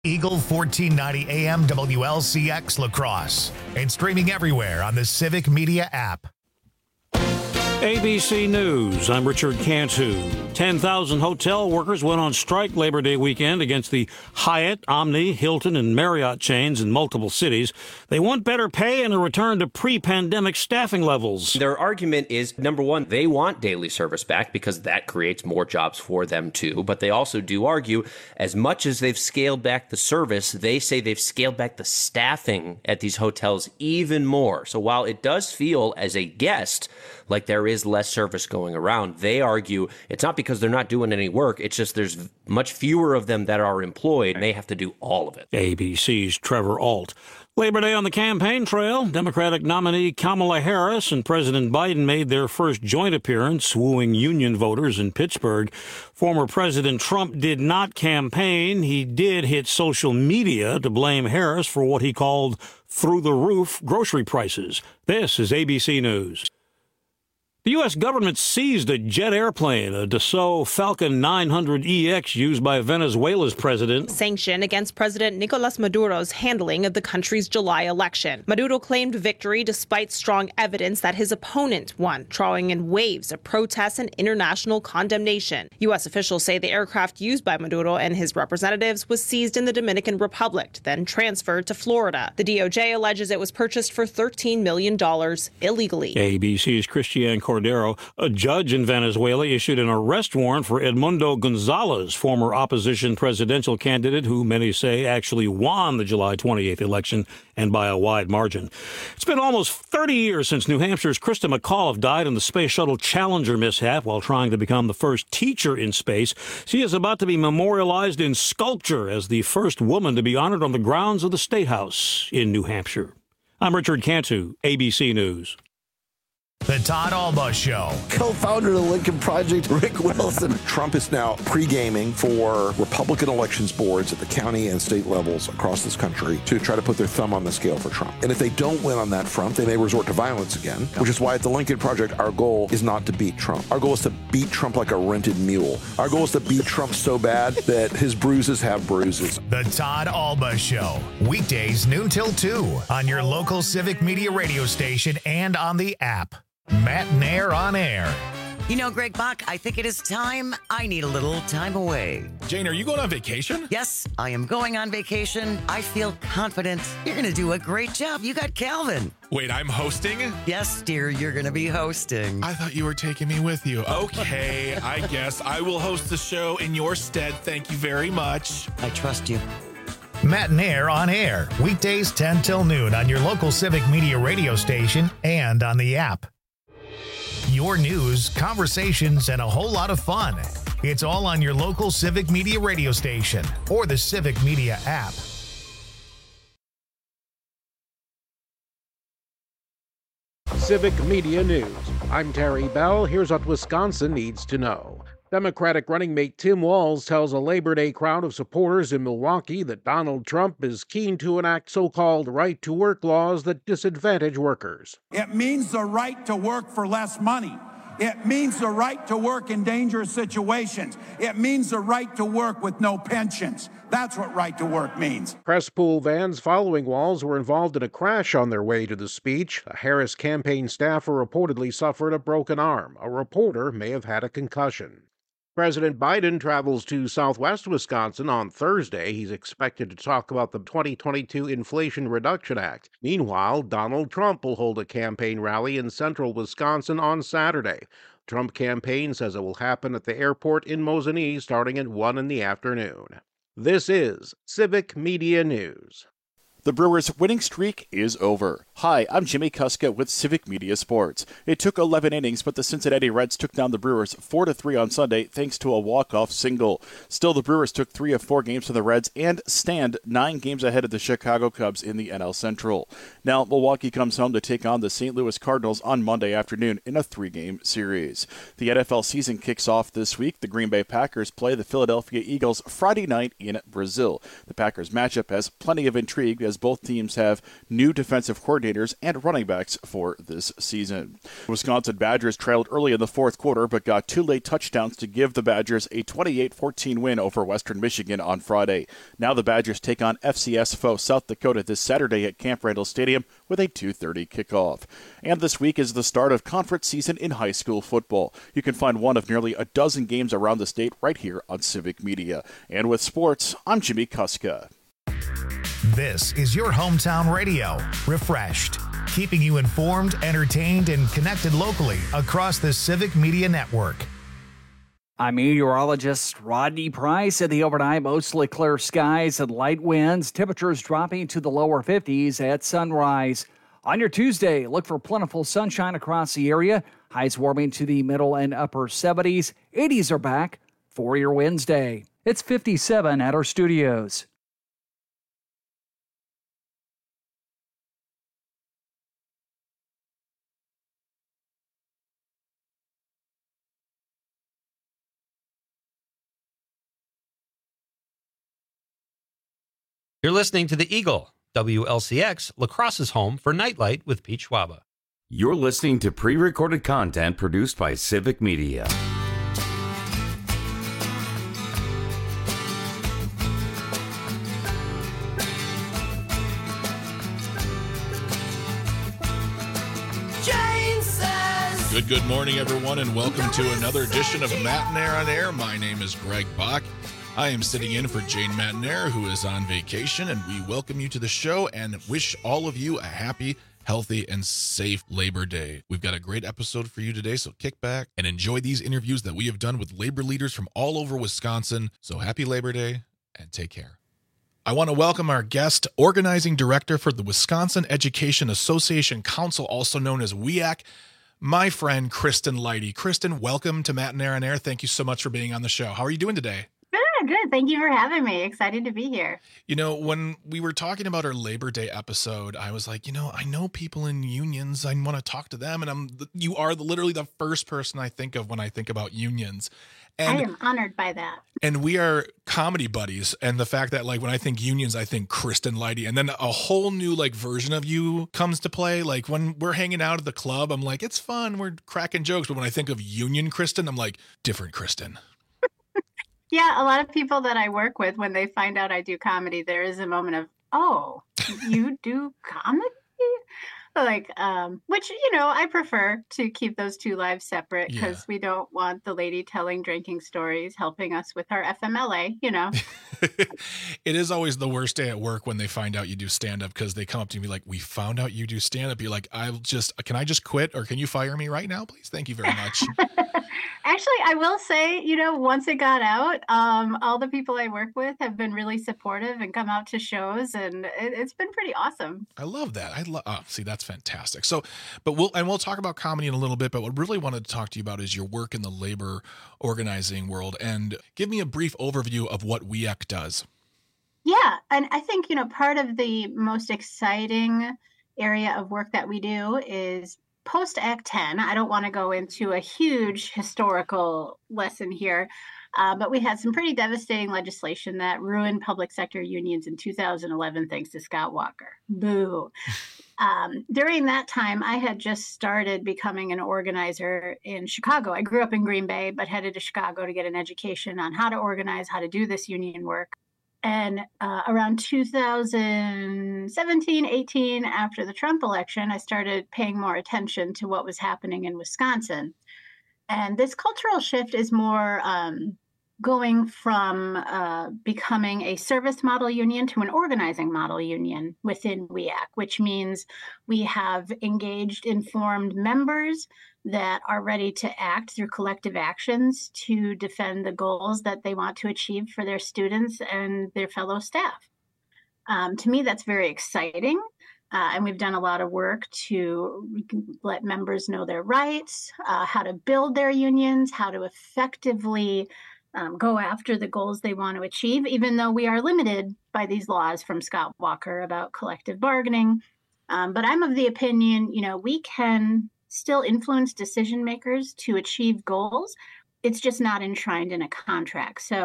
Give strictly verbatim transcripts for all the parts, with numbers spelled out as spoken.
Eagle fourteen ninety A M W L C X La Crosse and streaming everywhere on the Civic Media app. A B C News, I'm Richard Cantu. ten thousand hotel workers went on strike Labor Day weekend against the Hyatt, Omni, Hilton, and Marriott chains in multiple cities. They want better pay and a return to pre-pandemic staffing levels. Their argument is, number one, they want daily service back because that creates more jobs for them too. But they also do argue, as much as they've scaled back the service, they say they've scaled back the staffing at these hotels even more. So while it does feel as a guest like there is less service going around, they argue it's not because they're not doing any work. It's just there's much fewer of them that are employed, and they have to do all of it. A B C's Trevor Ault. Labor Day on the campaign trail, Democratic nominee Kamala Harris and President Biden made their first joint appearance, wooing union voters in Pittsburgh. Former President Trump did not campaign. He did hit social media to blame Harris for what he called through-the-roof grocery prices. This is A B C News. The U S government seized a jet airplane, a Dassault Falcon nine hundred E X used by Venezuela's president. Sanction against President Nicolas Maduro's handling of the country's July election. Maduro claimed victory despite strong evidence that his opponent won, drawing in waves of protests and international condemnation. U S officials say the aircraft used by Maduro and his representatives was seized in the Dominican Republic, then transferred to Florida. The D O J alleges it was purchased for thirteen million dollars illegally. A B C's Christiane Cordero. A judge in Venezuela issued an arrest warrant for Edmundo Gonzalez, former opposition presidential candidate who many say actually won the July twenty-eighth election, and by a wide margin. It's been almost thirty years since New Hampshire's Krista McAuliffe died in the Space Shuttle Challenger mishap while trying to become the first teacher in space. She is about to be memorialized in sculpture as the first woman to be honored on the grounds of the State House in New Hampshire. I'm Richard Cantu, A B C News. The Todd Alba Show. Co-founder of the Lincoln Project, Rick Wilson. Trump is now pre-gaming for Republican elections boards at the county and state levels across this country to try to put their thumb on the scale for Trump. And if they don't win on that front, they may resort to violence again, which is why at the Lincoln Project, our goal is not to beat Trump. Our goal is to beat Trump like a rented mule. Our goal is to beat Trump so bad that his bruises have bruises. The Todd Alba Show. Weekdays noon till two on your local Civic Media radio station and on the app. Matt Nair on air. You know, Greg Bach, I think it is time. I need a little time away. Jane, are you going on vacation? Yes, I am going on vacation. I feel confident. You're going to do a great job. You got Calvin. Wait, I'm hosting? Yes, dear, you're going to be hosting. I thought you were taking me with you. Okay, I guess I will host the show in your stead. Thank you very much. I trust you. Matt Nair on air. Weekdays ten till noon on your local Civic Media radio station and on the app. Your news, conversations, and a whole lot of fun. It's all on your local Civic Media radio station or the Civic Media app. Civic Media News. I'm Terry Bell. Here's what Wisconsin needs to know. Democratic running mate Tim Walz tells a Labor Day crowd of supporters in Milwaukee that Donald Trump is keen to enact so-called right-to-work laws that disadvantage workers. It means the right to work for less money. It means the right to work in dangerous situations. It means the right to work with no pensions. That's what right to work means. Press pool vans following Walz were involved in a crash on their way to the speech. A Harris campaign staffer reportedly suffered a broken arm. A reporter may have had a concussion. President Biden travels to southwest Wisconsin on Thursday. He's expected to talk about the twenty twenty-two Inflation Reduction Act. Meanwhile, Donald Trump will hold a campaign rally in central Wisconsin on Saturday. The Trump campaign says it will happen at the airport in Mosinee starting at one in the afternoon. This is Civic Media News. The Brewers' winning streak is over. Hi, I'm Jimmy Kuska with Civic Media Sports. It took eleven innings, but the Cincinnati Reds took down the Brewers four to three on Sunday thanks to a walk-off single. Still, the Brewers took three of four games from the Reds and stand nine games ahead of the Chicago Cubs in the N L Central. Now, Milwaukee comes home to take on the Saint Louis Cardinals on Monday afternoon in a three-game series. The N F L season kicks off this week. The Green Bay Packers play the Philadelphia Eagles Friday night in Brazil. The Packers matchup has plenty of intrigue as as both teams have new defensive coordinators and running backs for this season. Wisconsin Badgers trailed early in the fourth quarter, but got two late touchdowns to give the Badgers a twenty-eight fourteen win over Western Michigan on Friday. Now the Badgers take on F C S foe South Dakota this Saturday at Camp Randall Stadium with a two thirty kickoff. And this week is the start of conference season in high school football. You can find one of nearly a dozen games around the state right here on Civic Media. And with sports, I'm Jimmy Kuska. This is your hometown radio, Refreshed, keeping you informed, entertained, and connected locally across the Civic Media Network. I'm meteorologist Rodney Price. At the overnight, mostly clear skies and light winds. Temperatures dropping to the lower fifties at sunrise. On your Tuesday, look for plentiful sunshine across the area. Highs warming to the middle and upper seventies. eighties are back for your Wednesday. It's fifty-seven at our studios. You're listening to The Eagle, W L C X, La Crosse's home for Nightlight with Pete Schwaba. You're listening to pre-recorded content produced by Civic Media. Good, good morning, everyone, and welcome to another edition of Matinaire on Air. My name is Greg Bach. I am sitting in for Jane Matinaire, who is on vacation, and we welcome you to the show and wish all of you a happy, healthy, and safe Labor Day. We've got a great episode for you today, so kick back and enjoy these interviews that we have done with labor leaders from all over Wisconsin. So happy Labor Day, and take care. I want to welcome our guest, Organizing Director for the Wisconsin Education Association Council, also known as W E A C, my friend Kristen Leidy. Kristen, welcome to Matinaire on Air. Thank you so much for being on the show. How are you doing today? Good. Thank you for having me. Excited to be here. You know, when we were talking about our Labor Day episode, I was like, you know, I know people in unions. I want to talk to them. And I'm, you are the, literally the first person I think of when I think about unions. And, I am honored by that. And we are comedy buddies. And the fact that, like, when I think unions, I think Kristen Leidy. And then a whole new, like, version of you comes to play. Like, when we're hanging out at the club, I'm like, it's fun. We're cracking jokes. But when I think of union Kristen, I'm like, different Kristen. Yeah, a lot of people that I work with, when they find out I do comedy, there is a moment of, oh, you do comedy? Like, um, which, you know, I prefer to keep those two lives separate because yeah. we don't want the lady telling drinking stories helping us with our F M L A, you know. It is always the worst day at work when they find out you do stand-up because they come up to me like, we found out you do stand-up. You're like, I'll just, can I just quit or can you fire me right now, please? Thank you very much. Actually, I will say, you know, once it got out, um, all the people I work with have been really supportive and come out to shows, and it, it's been pretty awesome. I love that. I love. Oh, see, that's fantastic. So, but we'll and we'll talk about comedy in a little bit. But what I really wanted to talk to you about is your work in the labor organizing world, and give me a brief overview of what W E A C does. Yeah, and I think, you know, part of the most exciting area of work that we do is post-Act ten. I don't want to go into a huge historical lesson here, uh, but we had some pretty devastating legislation that ruined public sector unions in two thousand eleven, thanks to Scott Walker. Boo. Um, during that time, I had just started becoming an organizer in Chicago. I grew up in Green Bay, but headed to Chicago to get an education on how to organize, how to do this union work. And uh, around two thousand seventeen, eighteen, after the Trump election, I started paying more attention to what was happening in Wisconsin. And this cultural shift is more um, going from uh, becoming a service model union to an organizing model union within W E A C, which means we have engaged, informed members that are ready to act through collective actions to defend the goals that they want to achieve for their students and their fellow staff. Um, to me, that's very exciting. Uh, and we've done a lot of work to let members know their rights, uh, how to build their unions, how to effectively um, go after the goals they want to achieve, even though we are limited by these laws from Scott Walker about collective bargaining. Um, but I'm of the opinion, you know, we can still influence decision makers to achieve goals. It's just not enshrined in a contract. So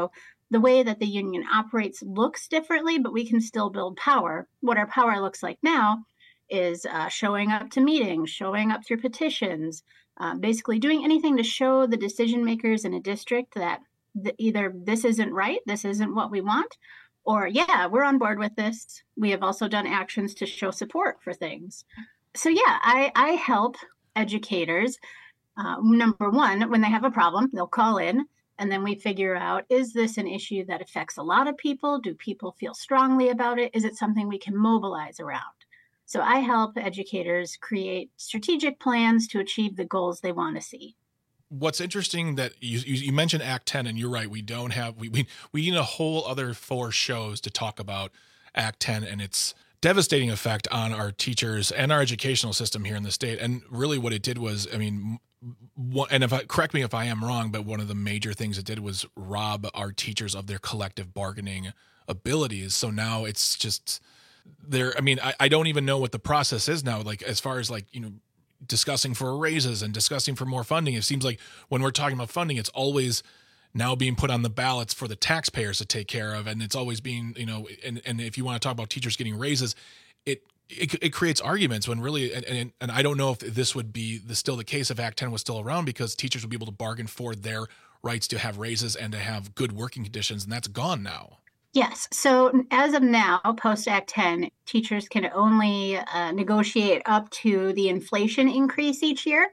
the way that the union operates looks differently, but we can still build power. What our power looks like now is uh, showing up to meetings, showing up through petitions, uh, basically doing anything to show the decision makers in a district that the, either this isn't right, this isn't what we want, or yeah, we're on board with this. We have also done actions to show support for things. So yeah, I, I help educators. Uh, number one, when they have a problem, they'll call in, and then we figure out, is this an issue that affects a lot of people? Do people feel strongly about it? Is it something we can mobilize around? So I help educators create strategic plans to achieve the goals they want to see. What's interesting that you, you you mentioned Act ten, and you're right. We don't have we we we need a whole other four shows to talk about Act ten and its devastating effect on our teachers and our educational system here in the state. And really, what it did was, I mean, what, and if I, correct me if I am wrong, but one of the major things it did was rob our teachers of their collective bargaining abilities. So now it's just there. I mean, I, I don't even know what the process is now. Like as far as like you know. discussing for raises and discussing for more funding. It seems like when we're talking about funding, it's always now being put on the ballots for the taxpayers to take care of. And it's always being, you know, and, and if you want to talk about teachers getting raises, it, it, it creates arguments when really, and, and, and I don't know if this would be the, still the case if Act ten was still around, because teachers would be able to bargain for their rights to have raises and to have good working conditions. And that's gone now. Yes. So as of now, post Act ten, teachers can only uh, negotiate up to the inflation increase each year,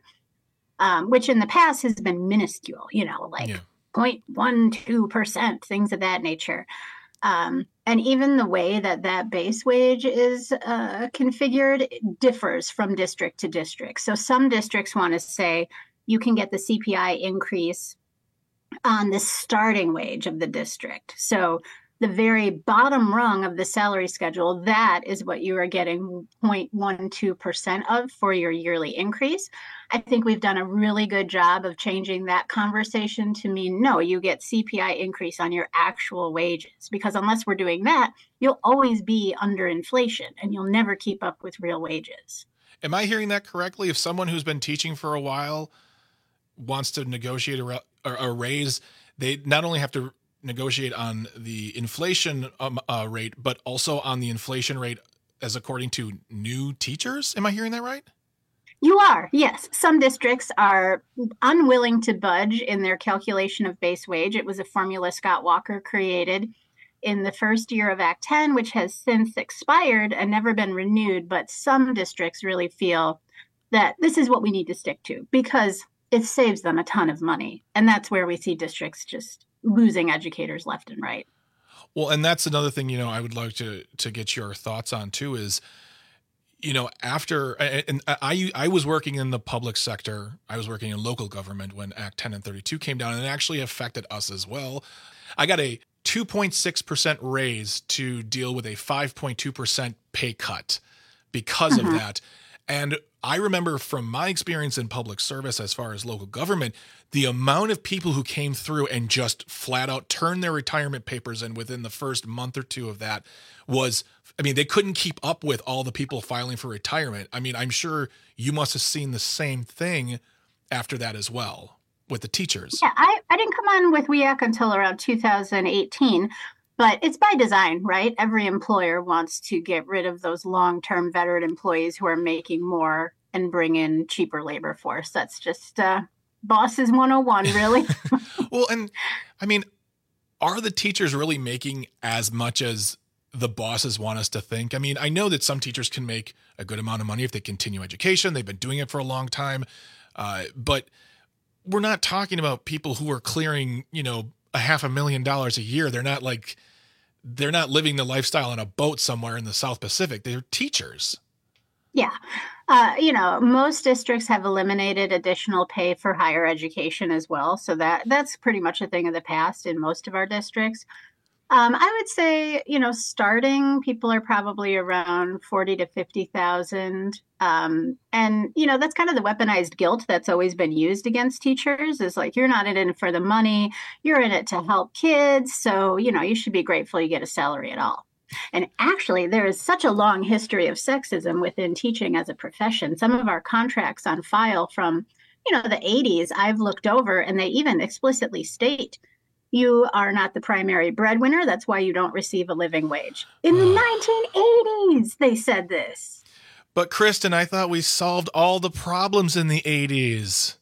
um, which in the past has been minuscule, you know, like yeah. zero point one two percent, things of that nature. Um, and even the way that that base wage is uh, configured differs from district to district. So some districts want to say you can get the C P I increase on the starting wage of the district. So the very bottom rung of the salary schedule, that is what you are getting zero point one two percent of for your yearly increase. I think we've done a really good job of changing that conversation to mean, no, you get C P I increase on your actual wages, because unless we're doing that, you'll always be under inflation and you'll never keep up with real wages. Am I hearing that correctly? If someone who's been teaching for a while wants to negotiate a, a raise, they not only have to negotiate on the inflation um, uh, rate, but also on the inflation rate as according to new teachers? Am I hearing that right? You are, yes. Some districts are unwilling to budge in their calculation of base wage. It was a formula Scott Walker created in the first year of Act ten, which has since expired and never been renewed. But some districts really feel that this is what we need to stick to because it saves them a ton of money. And that's where we see districts just losing educators left and right. Well, and that's another thing, you know, I would like to to get your thoughts on too is, you know, after, and I I was working in the public sector, I was working in local government when Act ten and thirty-two came down, and it actually affected us as well. I got a two point six percent raise to deal with a five point two percent pay cut because mm-hmm. of that. And I remember from my experience in public service, as far as local government, the amount of people who came through and just flat out turned their retirement papers in within the first month or two of that was, I mean, they couldn't keep up with all the people filing for retirement. I mean, I'm sure you must have seen the same thing after that as well with the teachers. Yeah, I, I didn't come on with W E A C until around two thousand eighteen. But it's by design, right? Every employer wants to get rid of those long-term veteran employees who are making more and bring in cheaper labor force. That's just uh, bosses one oh one, really. Well, and I mean, are the teachers really making as much as the bosses want us to think? I mean, I know that some teachers can make a good amount of money if they continue education. They've been doing it for a long time. Uh, but we're not talking about people who are clearing, you know, a half a million dollars a year. They're not like, they're not living the lifestyle on a boat somewhere in the South Pacific. They're teachers. Yeah. Uh, you know, most districts have eliminated additional pay for higher education as well. So that that's pretty much a thing of the past in most of our districts. Um, I would say, you know, starting people are probably around forty to fifty thousand. Um, and, you know, that's kind of the weaponized guilt that's always been used against teachers is like, you're not in it for the money, you're in it to help kids. So, you know, you should be grateful you get a salary at all. And actually, there is such a long history of sexism within teaching as a profession. Some of our contracts on file from, you know, the eighties, I've looked over and they even explicitly state You are not the primary breadwinner. That's why you don't receive a living wage. In the nineteen eighties, they said this. But Kristen, I thought we solved all the problems in the eighties.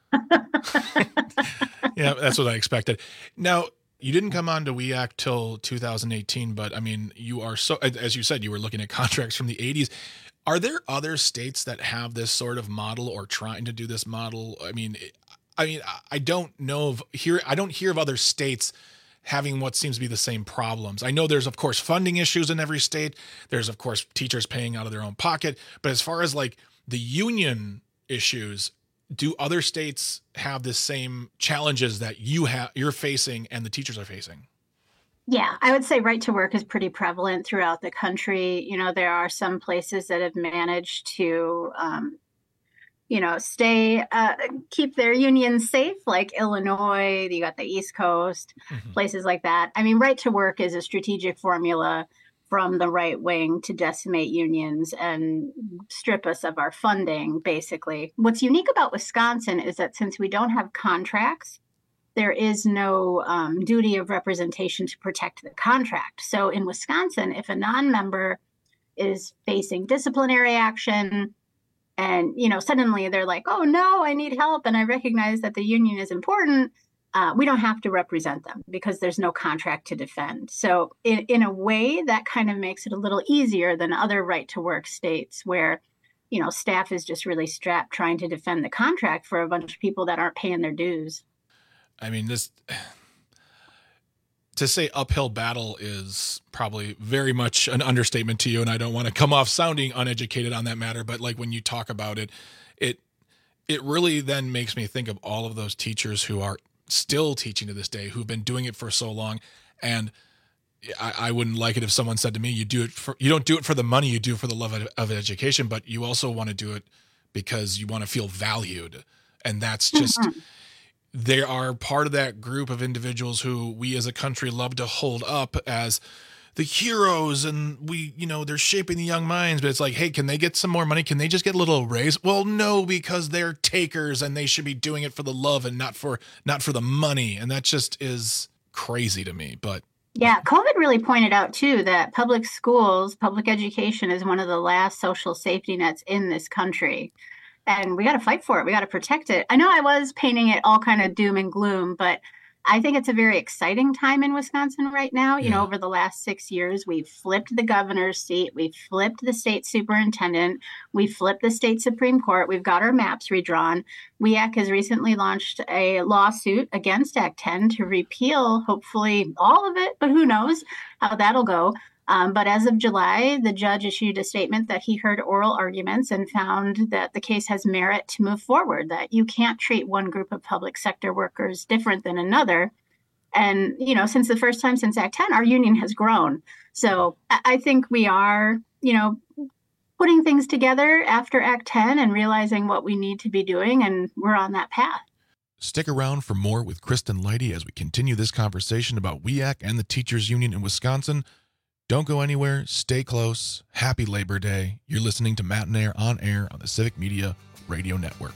Yeah, that's what I expected. Now, you didn't come on to W E A C till two thousand eighteen, but I mean, you are so, as you said, you were looking at contracts from the eighties. Are there other states that have this sort of model or trying to do this model? I mean, I mean, I don't know of here. I don't hear of other states having what seems to be the same problems. I know there's, of course, funding issues in every state. There's, of course, teachers paying out of their own pocket. But as far as like the union issues, do other states have the same challenges that you have, you're facing and the teachers are facing? Yeah, I would say right to work is pretty prevalent throughout the country. You know, there are some places that have managed to, um, you know, stay, uh, keep their unions safe, like Illinois, you got the East Coast, mm-hmm. places like that. I mean, right to work is a strategic formula from the right wing to decimate unions and strip us of our funding, basically. What's unique about Wisconsin is that since we don't have contracts, there is no um, duty of representation to protect the contract. So in Wisconsin, if a non-member is facing disciplinary action, and, you know, suddenly they're like, oh, no, I need help. And I recognize that the union is important. Uh, we don't have to represent them because there's no contract to defend. So in, in a way, that kind of makes it a little easier than other right to work states where, you know, staff is just really strapped trying to defend the contract for a bunch of people that aren't paying their dues. I mean, this to say uphill battle is probably very much an understatement to you, and I don't want to come off sounding uneducated on that matter, but like when you talk about it, it it really then makes me think of all of those teachers who are still teaching to this day, who've been doing it for so long. And I, I wouldn't like it if someone said to me, you do it for, you don't do it for the money, you do it for the love of, of education, but you also want to do it because you want to feel valued. And that's just, mm-hmm. they are part of that group of individuals who we as a country love to hold up as the heroes, and we, you know, they're shaping the young minds, but it's like, hey, can they get some more money? Can they just get a little raise? Well, no, because they're takers and they should be doing it for the love and not for, not for the money. And that just is crazy to me. But yeah, COVID really pointed out too, that public schools, public education is one of the last social safety nets in this country. And we got to fight for it. We got to protect it. I know I was painting it all kind of doom and gloom, but I think it's a very exciting time in Wisconsin right now. You yeah. know, over the last six years, we've flipped the governor's seat. We've flipped the state superintendent. We've flipped the state Supreme Court. We've got our maps redrawn. W E A C has recently launched a lawsuit against Act ten to repeal, hopefully all of it, but who knows how that'll go. Um, but as of July, the judge issued a statement that he heard oral arguments and found that the case has merit to move forward, that you can't treat one group of public sector workers different than another. And, you know, since the first time since Act ten, our union has grown. So I think we are, you know, putting things together after Act ten and realizing what we need to be doing, and we're on that path. Stick around for more with Kristen Leidy as we continue this conversation about W E A C and the teachers union in Wisconsin. Don't go anywhere. Stay close. Happy Labor Day. You're listening to Matt and Air on air on the Civic Media Radio Network.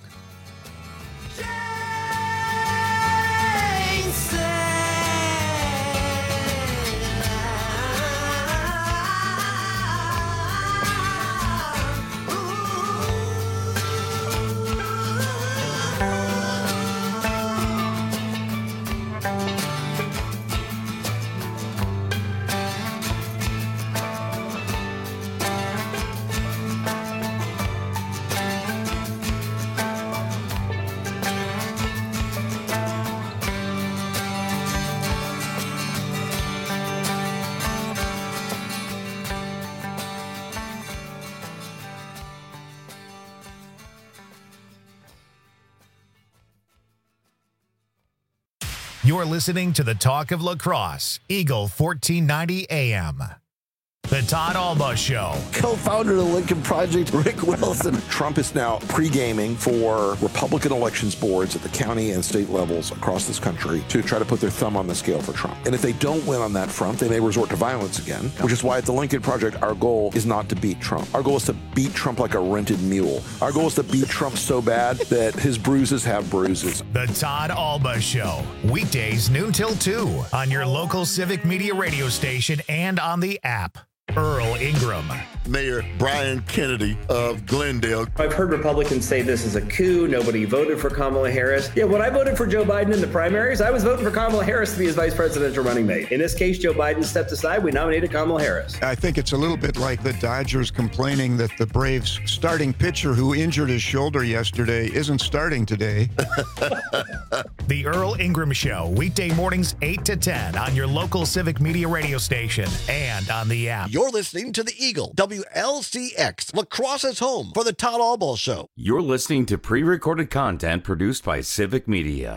You're listening to the Talk of La Crosse, Eagle fourteen ninety A M. The Todd Alba Show. Co-founder of the Lincoln Project, Rick Wilson. Trump is now pre-gaming for Republican elections boards at the county and state levels across this country to try to put their thumb on the scale for Trump. And if they don't win on that front, they may resort to violence again, which is why at the Lincoln Project, our goal is not to beat Trump. Our goal is to beat Trump like a rented mule. Our goal is to beat Trump so bad that his bruises have bruises. The Todd Alba Show. Weekdays noon till two on your local Civic Media radio station and on the app. Earl Ingram. Mayor Brian Kennedy of Glendale. I've heard Republicans say this is a coup. Nobody voted for Kamala Harris. Yeah, when I voted for Joe Biden in the primaries, I was voting for Kamala Harris to be his vice presidential running mate. In this case, Joe Biden stepped aside. We nominated Kamala Harris. I think it's a little bit like the Dodgers complaining that the Braves starting pitcher who injured his shoulder yesterday isn't starting today. The Earl Ingram Show, weekday mornings eight to ten on your local Civic Media radio station and on the app. You're listening to the Eagle, W L C X, La Crosse's home for the Todd Alba Show. You're listening to pre-recorded content produced by Civic Media.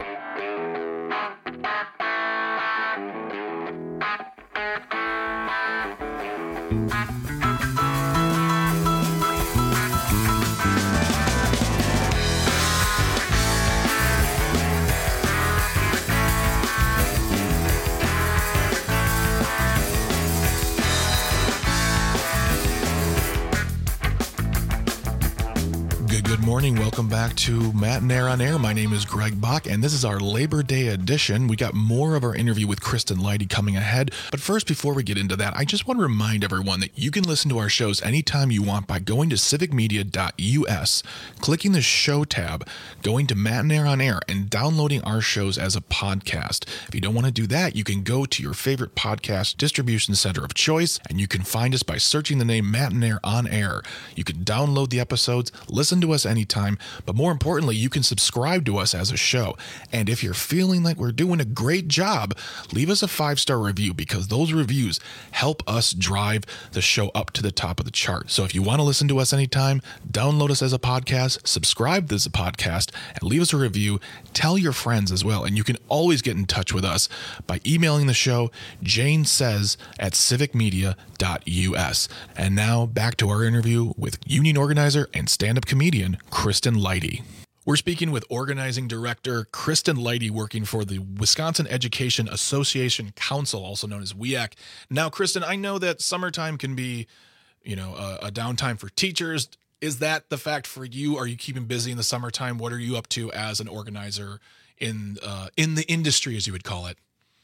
Good morning. Welcome back to Matt and Air on Air. My name is Greg Bach, and this is our Labor Day edition. We got more of our interview with Kristen Leidy coming ahead. But first, before we get into that, I just want to remind everyone that you can listen to our shows anytime you want by going to civic media dot U S, clicking the show tab, going to Matt and Air on Air, and downloading our shows as a podcast. If you don't want to do that, you can go to your favorite podcast distribution center of choice, and you can find us by searching the name Matt and Air on Air. You can download the episodes, listen to us anytime, but more importantly, you can subscribe to us as a show. And if you're feeling like we're doing a great job, leave us a five-star review, because those reviews help us drive the show up to the top of the chart. So if you want to listen to us anytime, download us as a podcast, subscribe as a podcast, and leave us a review. Tell your friends as well. And you can always get in touch with us by emailing the show, Jane Says at civic media dot U S. And now back to our interview with union organizer and stand-up comedian Kristen Leidy. We're speaking with organizing director Kristen Leidy, working for the Wisconsin Education Association Council, also known as W E A C. Now, Kristen, I know that summertime can be, you know, a, a downtime for teachers. Is that the fact for you? Are you keeping busy in the summertime? What are you up to as an organizer in uh, in the industry, as you would call it?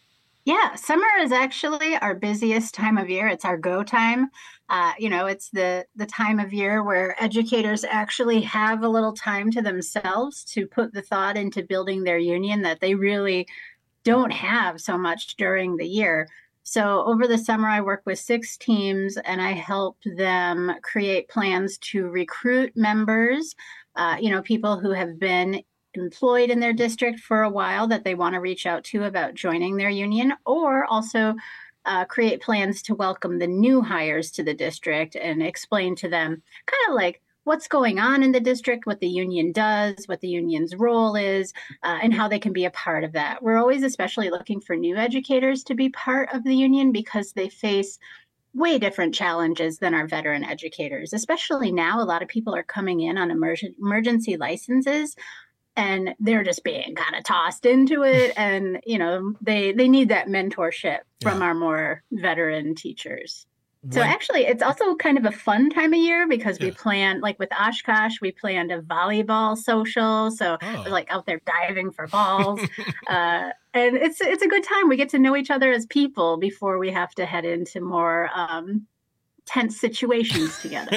Yeah, summer is actually our busiest time of year. It's our go time. Uh, you know, it's the the time of year where educators actually have a little time to themselves to put the thought into building their union that they really don't have so much during the year. So over the summer, I work with six teams and I help them create plans to recruit members, uh, you know, people who have been employed in their district for a while that they want to reach out to about joining their union, or also uh, create plans to welcome the new hires to the district and explain to them kind of like what's going on in the district, what the union does, what the union's role is, uh, and how they can be a part of that. We're always especially looking for new educators to be part of the union because they face way different challenges than our veteran educators. Especially now, a lot of people are coming in on emerg- emergency licenses, and they're just being kind of tossed into it. And, you know, they, they need that mentorship from yeah. our more veteran teachers. So when, actually, it's also kind of a fun time of year because yeah. we plan, like with Oshkosh, we planned a volleyball social. So oh. we're like out there diving for balls. uh, and it's it's a good time. We get to know each other as people before we have to head into more um, tense situations together.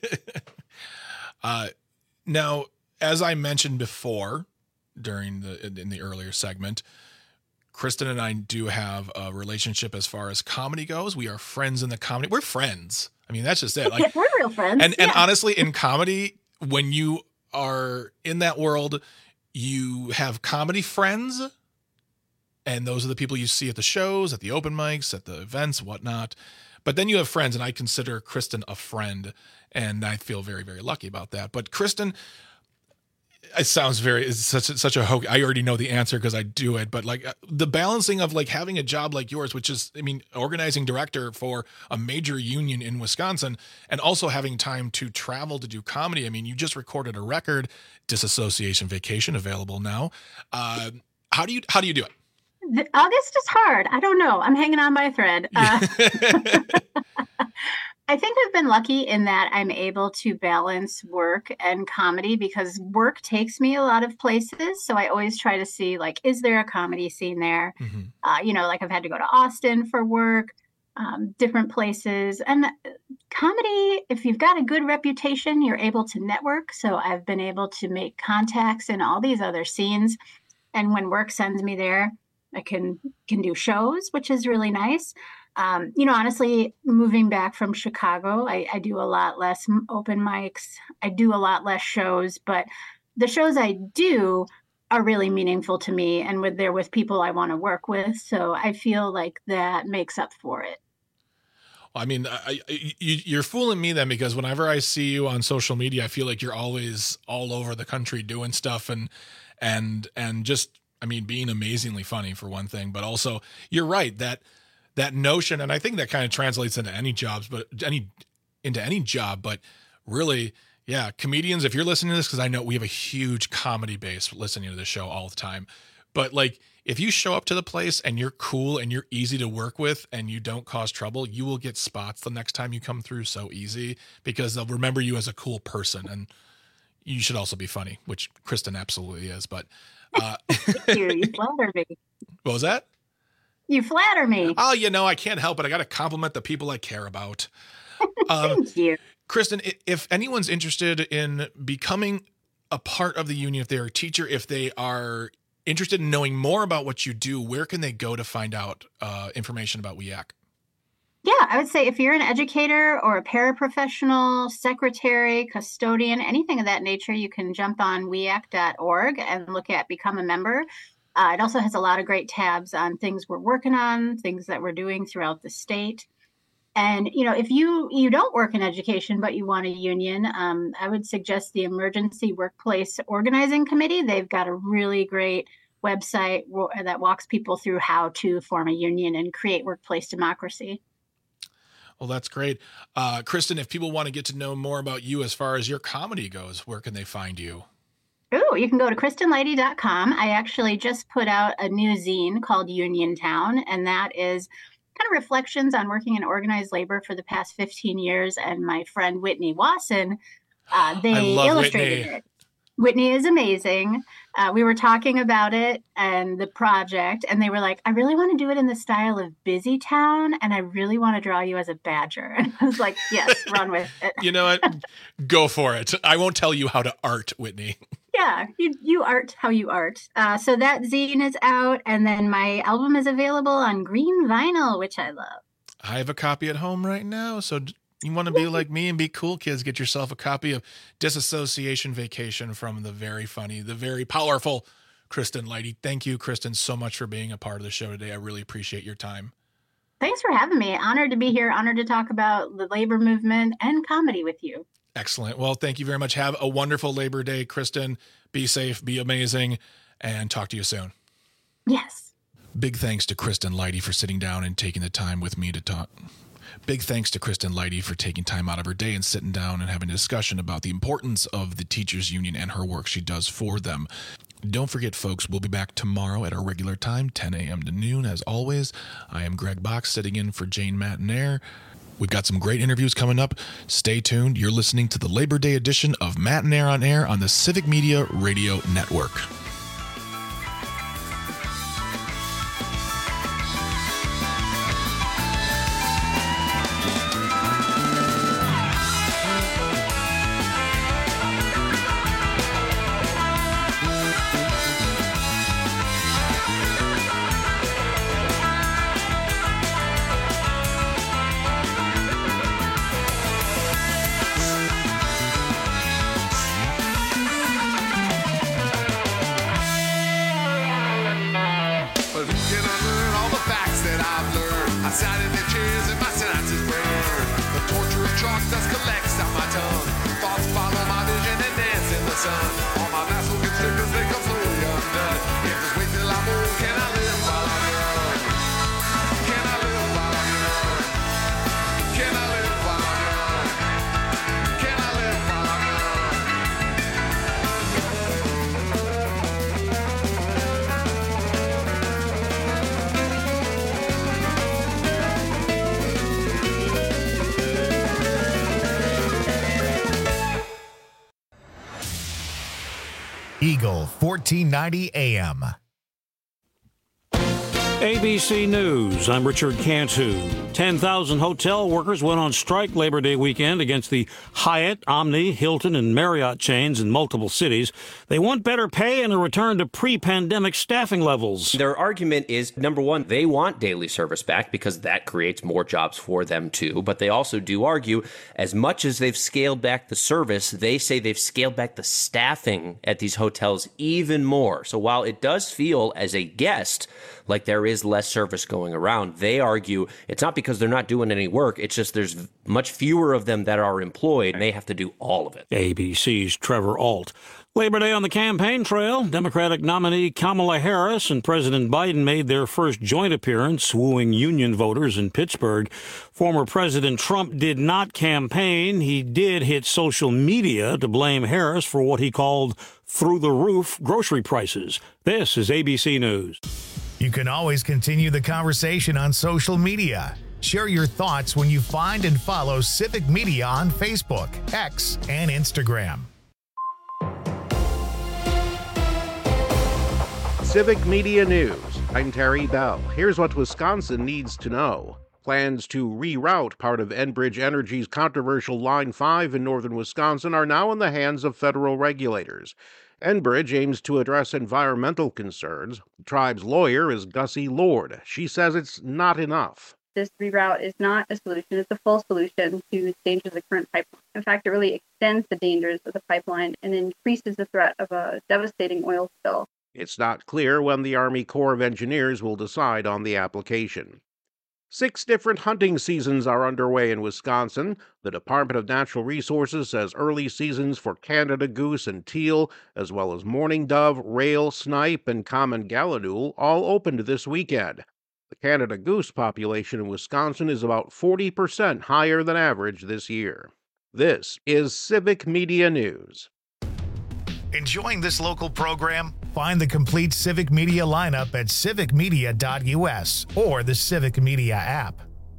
uh, now, as I mentioned before, during the in the earlier segment, Kristen and I do have a relationship as far as comedy goes. We are friends in the comedy. We're friends. I mean, that's just it. Like, yeah, we're real friends. And yeah. and honestly, in comedy, when you are in that world, you have comedy friends, and those are the people you see at the shows, at the open mics, at the events, whatnot. But then you have friends, and I consider Kristen a friend, and I feel very, very lucky about that. But Kristen, it sounds very, it's such, such a hoax. I already know the answer because I do it, but like the balancing of like having a job like yours, which is, I mean, organizing director for a major union in Wisconsin, and also having time to travel to do comedy. I mean, you just recorded a record, Disassociation Vacation, available now. Uh, how do you, how do you do it? August is hard. I don't know. I'm hanging on by a thread. Uh, I think I've been lucky in that I'm able to balance work and comedy because work takes me a lot of places. So I always try to see, like, is there a comedy scene there? Mm-hmm. Uh, you know, like I've had to go to Austin for work, um, different places. And comedy, if you've got a good reputation, you're able to network. So I've been able to make contacts in all these other scenes. And when work sends me there, I can can do shows, which is really nice. Um, you know, honestly, moving back from Chicago, I, I do a lot less open mics. I do a lot less shows, but the shows I do are really meaningful to me, and with they're with people I want to work with. So I feel like that makes up for it. I mean, I, I, you, you're fooling me then, because whenever I see you on social media, I feel like you're always all over the country doing stuff and and and just, I mean, being amazingly funny for one thing, but also you're right that. That notion, and I think that kind of translates into any jobs, but any into any job, but really, yeah, comedians, if you're listening to this, because I know we have a huge comedy base listening to the show all the time, but like if you show up to the place and you're cool and you're easy to work with and you don't cause trouble, you will get spots the next time you come through so easy because they'll remember you as a cool person. And you should also be funny, which Kristen absolutely is. But uh, Thank you. You flatter me. What was that? You flatter me. Oh, you know, I can't help it. I got to compliment the people I care about. Um, Thank you. Kristen, if anyone's interested in becoming a part of the union, if they're a teacher, if they are interested in knowing more about what you do, where can they go to find out uh, information about W E A C? Yeah, I would say if you're an educator or a paraprofessional, secretary, custodian, anything of that nature, you can jump on W E A C dot org and look at Become a Member. Uh, it also has a lot of great tabs on things we're working on, things that we're doing throughout the state. And, you know, if you, you don't work in education, but you want a union, um, I would suggest the Emergency Workplace Organizing Committee. They've got a really great website w- that walks people through how to form a union and create workplace democracy. Well, that's great. Uh, Kristen, if people want to get to know more about you as far as your comedy goes, where can they find you? Oh, you can go to kristen lighty dot com. I actually just put out a new zine called Uniontown, and that is kind of reflections on working in organized labor for the past fifteen years. And my friend Whitney Wasson, uh, they illustrated Whitney. it. Whitney is amazing. Uh, we were talking about it and the project, and they were like, I really want to do it in the style of Busy Town, and I really want to draw you as a badger. And I was like, yes, run with it. You know what? Go for it. I won't tell you how to art, Whitney. Yeah, you, you art how you art. Uh, so that zine is out, and then my album is available on green vinyl, which I love. I have a copy at home right now, so you want to be like me and be cool, kids, get yourself a copy of Disassociation Vacation from the very funny, the very powerful Kristen Lighty. Thank you, Kristen, so much for being a part of the show today. I really appreciate your time. Thanks for having me. Honored to be here. Honored to talk about the labor movement and comedy with you. Excellent. Well, thank you very much. Have a wonderful Labor Day, Kristen. Be safe, be amazing, and talk to you soon. Yes. Big thanks to Kristen Lighty for sitting down and taking the time with me to talk. Big thanks to Kristen Lighty for taking time out of her day and sitting down and having a discussion about the importance of the teachers union and her work she does for them. Don't forget, folks, we'll be back tomorrow at our regular time, ten a.m. to noon. As always, I am Greg Bach, sitting in for Jane Matinaire. We've got some great interviews coming up. Stay tuned. You're listening to the Labor Day edition of Matinaire on Air on the Civic Media Radio Network. Sat in the chairs and my synapses burn. The torture of chalk dust collects out my tongue. Thoughts follow my vision and dance in the sun. All my vessels Eagle fourteen ninety A M. A B C News, I'm Richard Cantu. ten thousand hotel workers went on strike Labor Day weekend against the Hyatt, Omni, Hilton, and Marriott chains in multiple cities. They want better pay and a return to pre-pandemic staffing levels. Their argument is, number one, they want daily service back because that creates more jobs for them too. But they also do argue, as much as they've scaled back the service, they say they've scaled back the staffing at these hotels even more. So while it does feel as a guest like there is less service going around, they argue it's not because they're not doing any work. It's just there's much fewer of them that are employed, and they have to do all of it. A B C's Trevor Ault. Labor Day on the campaign trail, Democratic nominee Kamala Harris and President Biden made their first joint appearance, wooing union voters in Pittsburgh. Former President Trump did not campaign. He did hit social media to blame Harris for what he called through-the-roof grocery prices. This is A B C News. You can always continue the conversation on social media. Share your thoughts when you find and follow Civic Media on Facebook, X, and Instagram. Civic Media News. I'm Terry Bell. Here's what Wisconsin needs to know. Plans to reroute part of Enbridge Energy's controversial Line five in northern Wisconsin are now in the hands of federal regulators. Enbridge aims to address environmental concerns. The tribe's lawyer is Gussie Lord. She says it's not enough. This reroute is not a solution. It's a full solution to the dangers of the current pipeline. In fact, it really extends the dangers of the pipeline and increases the threat of a devastating oil spill. It's not clear when the Army Corps of Engineers will decide on the application. Six different hunting seasons are underway in Wisconsin. The Department of Natural Resources says early seasons for Canada goose and teal, as well as mourning dove, rail, snipe, and common gallinule, all opened this weekend. The Canada goose population in Wisconsin is about forty percent higher than average this year. This is Civic Media News. Enjoying this local program? Find the complete Civic Media lineup at civic media dot u s or the Civic Media app.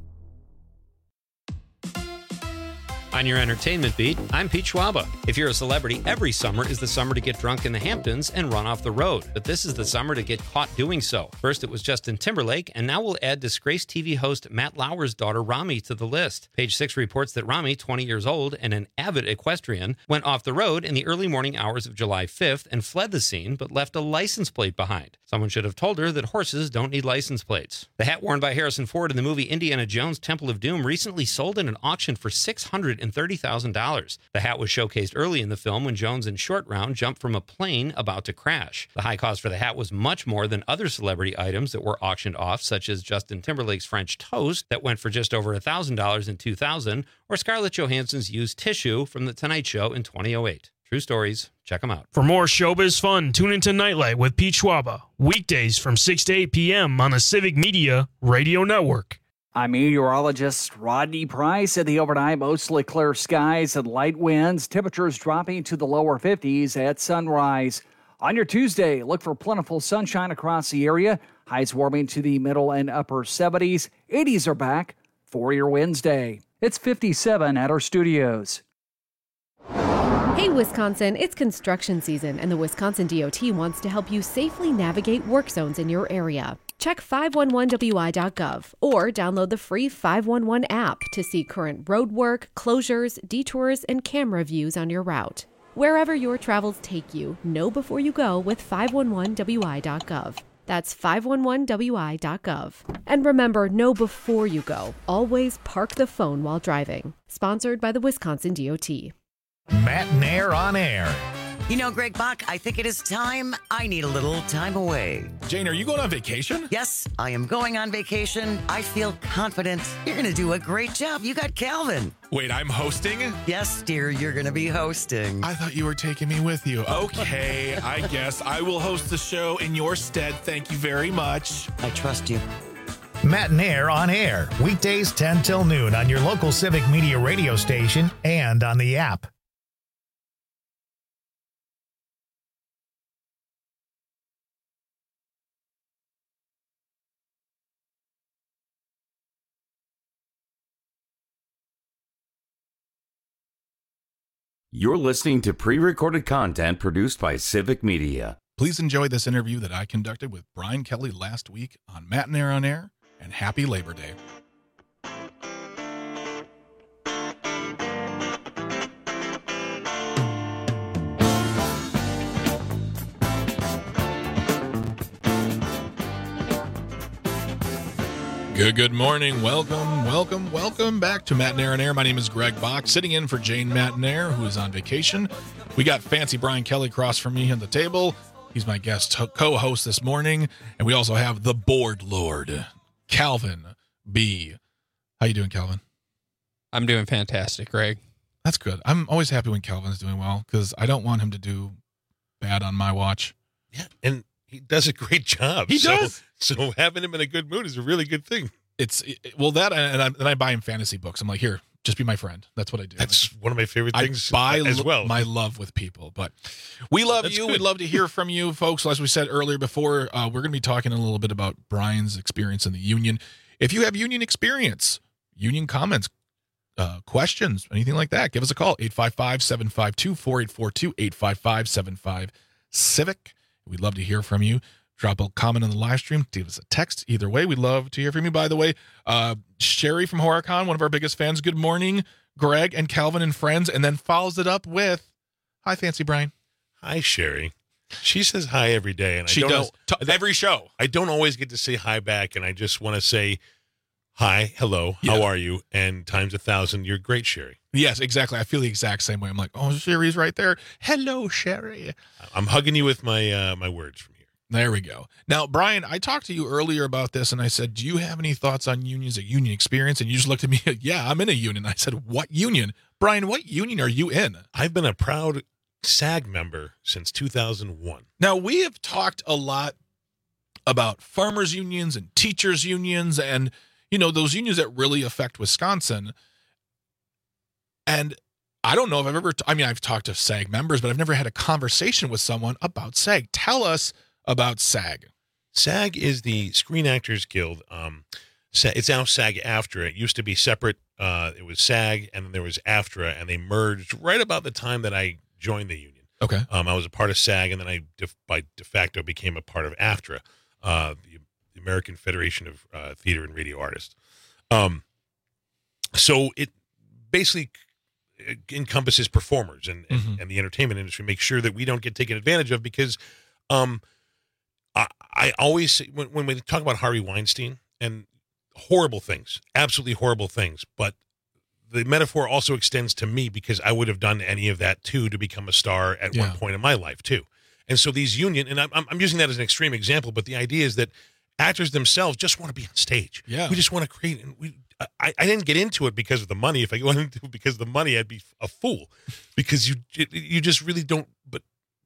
On your entertainment beat, I'm Pete Schwaba. If you're a celebrity, every summer is the summer to get drunk in the Hamptons and run off the road. But this is the summer to get caught doing so. First, it was Justin Timberlake, and now we'll add disgraced T V host Matt Lauer's daughter, Rami, to the list. Page Six reports that Rami, twenty years old and an avid equestrian, went off the road in the early morning hours of July fifth and fled the scene, but left a license plate behind. Someone should have told her that horses don't need license plates. The hat worn by Harrison Ford in the movie Indiana Jones Temple of Doom recently sold in an auction for six hundred thirty thousand dollars. The hat was showcased early in the film when Jones and Short Round jumped from a plane about to crash. The high cost for the hat was much more than other celebrity items that were auctioned off, such as Justin Timberlake's French toast that went for just over one thousand dollars in two thousand, or Scarlett Johansson's used tissue from The Tonight Show in two thousand eight. True stories. Check them out. For more showbiz fun, tune into Nightlight with Pete Schwaba, weekdays from six to eight p.m. on the Civic Media Radio Network. I'm meteorologist Rodney Price. At the overnight, mostly clear skies and light winds. Temperatures dropping to the lower fifties at sunrise. On your Tuesday, look for plentiful sunshine across the area. Highs warming to the middle and upper seventies. eighties are back for your Wednesday. It's fifty-seven at our studios. Hey, Wisconsin, it's construction season, and the Wisconsin D O T wants to help you safely navigate work zones in your area. Check five one one w i dot gov or download the free five one one app to see current road work, closures, detours, and camera views on your route. Wherever your travels take you, know before you go with five one one w i dot gov. That's five one one w i dot gov. And remember, know before you go. Always park the phone while driving. Sponsored by the Wisconsin D O T. Matt and Air on Air. You know, Greg Bach, I think it is time. I need a little time away. Jane, are you going on vacation? Yes, I am going on vacation. I feel confident. You're going to do a great job. You got Calvin. Wait, I'm hosting? Yes, dear, you're going to be hosting. I thought you were taking me with you. Okay, I guess I will host the show in your stead. Thank you very much. I trust you. Matt and Air on Air. Weekdays ten till noon on your local Civic Media radio station and on the app. You're listening to pre-recorded content produced by Civic Media. Please enjoy this interview that I conducted with Brian Kelly last week on Matt and Air on Air, and happy Labor Day. Good, good morning. Welcome, welcome, welcome back to Matt and Air on Air. My name is Greg Bach, sitting in for Jane Matnair, who is on vacation. We got fancy Brian Kelly across from me on the table. He's my guest co-host this morning. And we also have the board lord, Calvin B. How you doing, Calvin? I'm doing fantastic, Greg. That's good. I'm always happy when Calvin's doing well because I don't want him to do bad on my watch. Yeah, and he does a great job. He so, does. So having him in a good mood is a really good thing. It's it, well that and I, and I buy him fantasy books. I'm like, here, just be my friend. That's what I do. That's one of my favorite things. I buy as well. My love with people, but we love That's you. good. We'd love to hear from you, folks. As we said earlier, before uh, we're going to be talking a little bit about Brian's experience in the union. If you have union experience, union comments, uh, questions, anything like that, give us a call eight five five, seven five two, four eight four two, eight five five, seven five Civic. We'd love to hear from you. Drop a comment on the live stream. Give us a text. Either way, we'd love to hear from you. By the way, uh, Sherry from HorrorCon, one of our biggest fans. Good morning, Greg and Calvin and friends. And then follows it up with, hi, Fancy Brian. Hi, Sherry. She says hi every day. And She I don't does. T- every show. I don't always get to say hi back, and I just want to say hi, hello, Yeah. how are you? And times a thousand, you're great, Sherry. Yes, exactly. I feel the exact same way. I'm like, oh, Sherry's right there. Hello, Sherry. I'm hugging you with my uh, my words from here. There we go. Now, Brian, I talked to you earlier about this, and I said, do you have any thoughts on unions, a union experience? And you just looked at me, yeah, I'm in a union. I said, what union? Brian, what union are you in? I've been a proud SAG member since two thousand one. Now, we have talked a lot about farmers unions and teachers unions and, you know, those unions that really affect Wisconsin. And I don't know if I've ever, t- I mean, I've talked to SAG members, but I've never had a conversation with someone about SAG. Tell us about SAG. SAG is the Screen Actors Guild. Um, Sa- it's now SAG-AFTRA. It used to be separate. Uh, it was SAG, and then there was AFTRA, and they merged right about the time that I joined the union. Okay. Um, I was a part of SAG, and then I, de- by de facto, became a part of AFTRA, uh, the, the American Federation of uh, Theater and Radio Artists. Um, so it basically encompasses performers and, and, Mhm. and the entertainment industry. Make sure that we don't get taken advantage of because um, I, I always when, when we talk about Harvey Weinstein and horrible things, absolutely horrible things, but the metaphor also extends to me because I would have done any of that too to become a star at Yeah. one point in my life too. And so these union, and I'm, I'm using that as an extreme example, but the idea is that actors themselves just want to be on stage. Yeah. We just want to create, and we, I, I didn't get into it because of the money. If I went into it because of the money, I'd be a fool because you, you just really don't, but,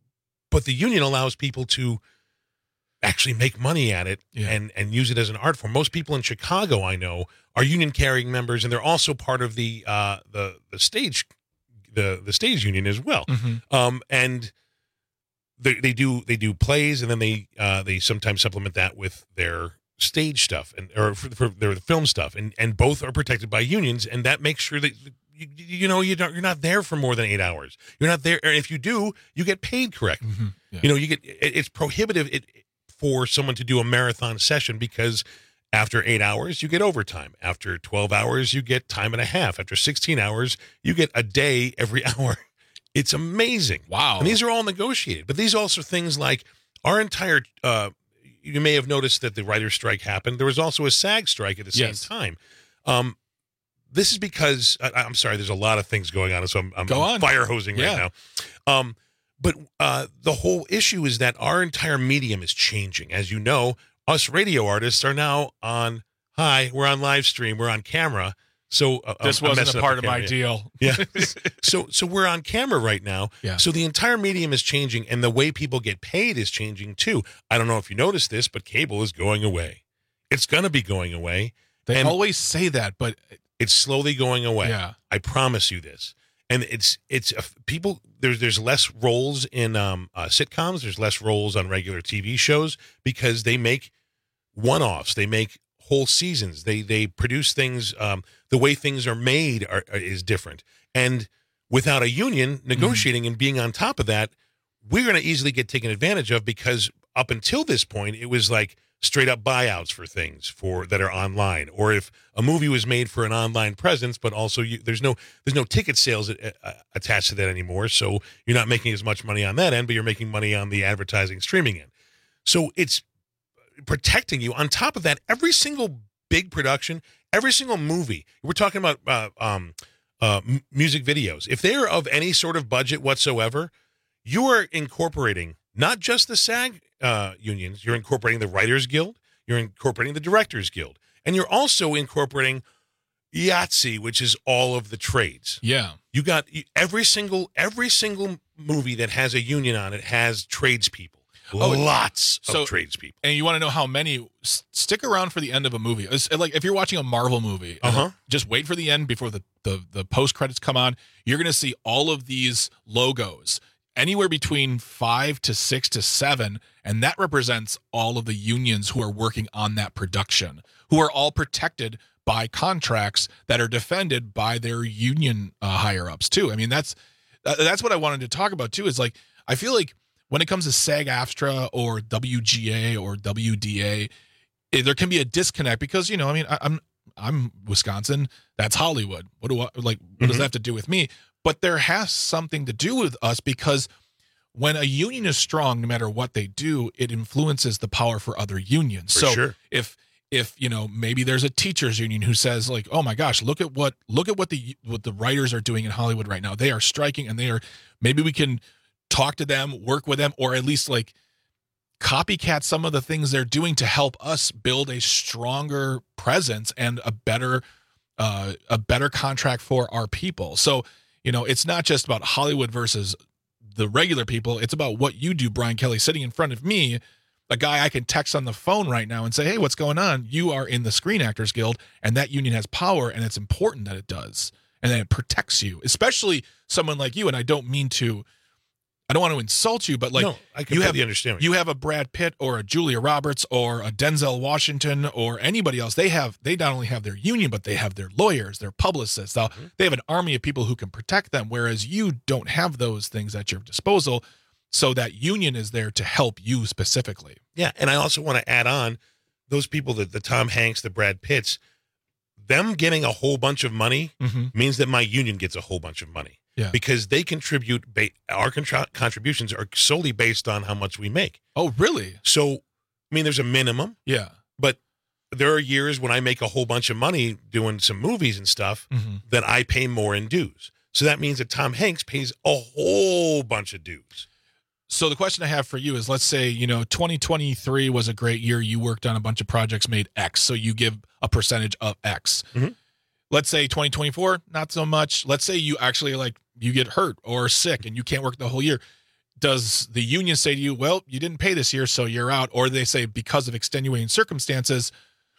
but the union allows people to actually make money at it Yeah. and, and use it as an art form. Most people in Chicago, I know, are union carrying members, and they're also part of the, uh, the, the stage, the, the stage union as well. Mhm. Um, and they, they do, they do plays, and then they, uh, they sometimes supplement that with their stage stuff and, or for, for their film stuff. And, and both are protected by unions. And that makes sure that, you, you know, you don't, you're not there for more than eight hours. You're not there. And if you do, you get paid correct. Mhm. Yeah. You know, you get, it, it's prohibitive it, for someone to do a marathon session because after eight hours, you get overtime. After twelve hours, you get time and a half. After sixteen hours, you get a day every hour. It's amazing. Wow. And these are all negotiated. But these also things like our entire, uh, you may have noticed that the writer's strike happened. There was also a SAG strike at the same Yes. time. Um, this is because, I, I'm sorry, there's a lot of things going on, so I'm, I'm, Go I'm on. fire hosing Yeah. right now. Um, But uh, the whole issue is that our entire medium is changing. As you know, us radio artists are now on, hi, we're on live stream, we're on camera. So uh, This I'm wasn't messing a up part the of my camera. deal. Yeah. so so we're on camera right now. Yeah. So the entire medium is changing, and the way people get paid is changing too. I don't know if you noticed this, but cable is going away. It's going to be going away. They And always say that, but it's slowly going away. Yeah. I promise you this. And it's it's uh, people. There's there's less roles in um, uh, sitcoms. There's less roles on regular T V shows because they make one-offs. They make whole seasons. They they produce things. Um, the way things are made are, are is different. And without a union negotiating mm-hmm. and being on top of that, we're going to easily get taken advantage of, because up until this point, it was like straight up buyouts for things for that are online, or if a movie was made for an online presence, but also you, there's no there's no ticket sales uh, attached to that anymore, so you're not making as much money on that end, but you're making money on the advertising streaming end. So it's protecting you. On top of that, every single big production, every single movie, we're talking about uh, um, uh, m- music videos, if they're of any sort of budget whatsoever, you are incorporating not just the SAG uh, unions, you're incorporating the Writers Guild, you're incorporating the Directors Guild, and you're also incorporating I A T S E, which is all of the trades. Yeah. You got every single every single movie that has a union on it has tradespeople. Oh, Lots so, of tradespeople. And you want to know how many? S- stick around for the end of a movie. It's like if you're watching a Marvel movie, uh-huh. just wait for the end before the, the, the post-credits come on. You're going to see all of these logos, anywhere between five to six to seven, and that represents all of the unions who are working on that production, who are all protected by contracts that are defended by their union uh, higher-ups, too. I mean, that's uh, that's what I wanted to talk about, too, is like, I feel like when it comes to SAG-AFTRA or W G A or W D A, it, there can be a disconnect because, you know, I mean, I, I'm I'm Wisconsin. That's Hollywood. What do I like? What mm-hmm. does that have to do with me? But there has something to do with us, because when a union is strong, no matter what they do, it influences the power for other unions. For so sure. if if you know maybe there's a teachers union who says like, oh my gosh, look at what look at what the what the writers are doing in Hollywood right now. They are striking, and they are maybe we can talk to them, work with them, or at least like copycat some of the things they're doing to help us build a stronger presence and a better uh, a better contract for our people. So, you know, it's not just about Hollywood versus the regular people. It's about what you do, Brian Kelly, sitting in front of me, a guy I can text on the phone right now and say, hey, what's going on? You are in the Screen Actors Guild, and that union has power, and it's important that it does, and that it protects you, especially someone like you. And I don't mean to I don't want to insult you, but like no, I you have, understand you have a Brad Pitt or a Julia Roberts or a Denzel Washington or anybody else. They have they not only have their union, but they have their lawyers, their publicists. Mm-hmm. They have an army of people who can protect them, whereas you don't have those things at your disposal. So that union is there to help you specifically. Yeah, and I also want to add on those people, that the Tom Hanks, the Brad Pitts, them getting a whole bunch of money mm-hmm. means that my union gets a whole bunch of money. Yeah. Because they contribute, ba- our contra- contributions are solely based on how much we make. Oh, really? So, I mean, there's a minimum. Yeah. But there are years when I make a whole bunch of money doing some movies and stuff mm-hmm. that I pay more in dues. So that means that Tom Hanks pays a whole bunch of dues. So the question I have for you is, let's say, you know, twenty twenty-three was a great year. You worked on a bunch of projects, made X. So you give a percentage of X. Mm-hmm. Let's say twenty twenty-four, not so much. Let's say you actually like you get hurt or sick and you can't work the whole year. Does the union say to you, well, you didn't pay this year, so you're out? Or they say because of extenuating circumstances?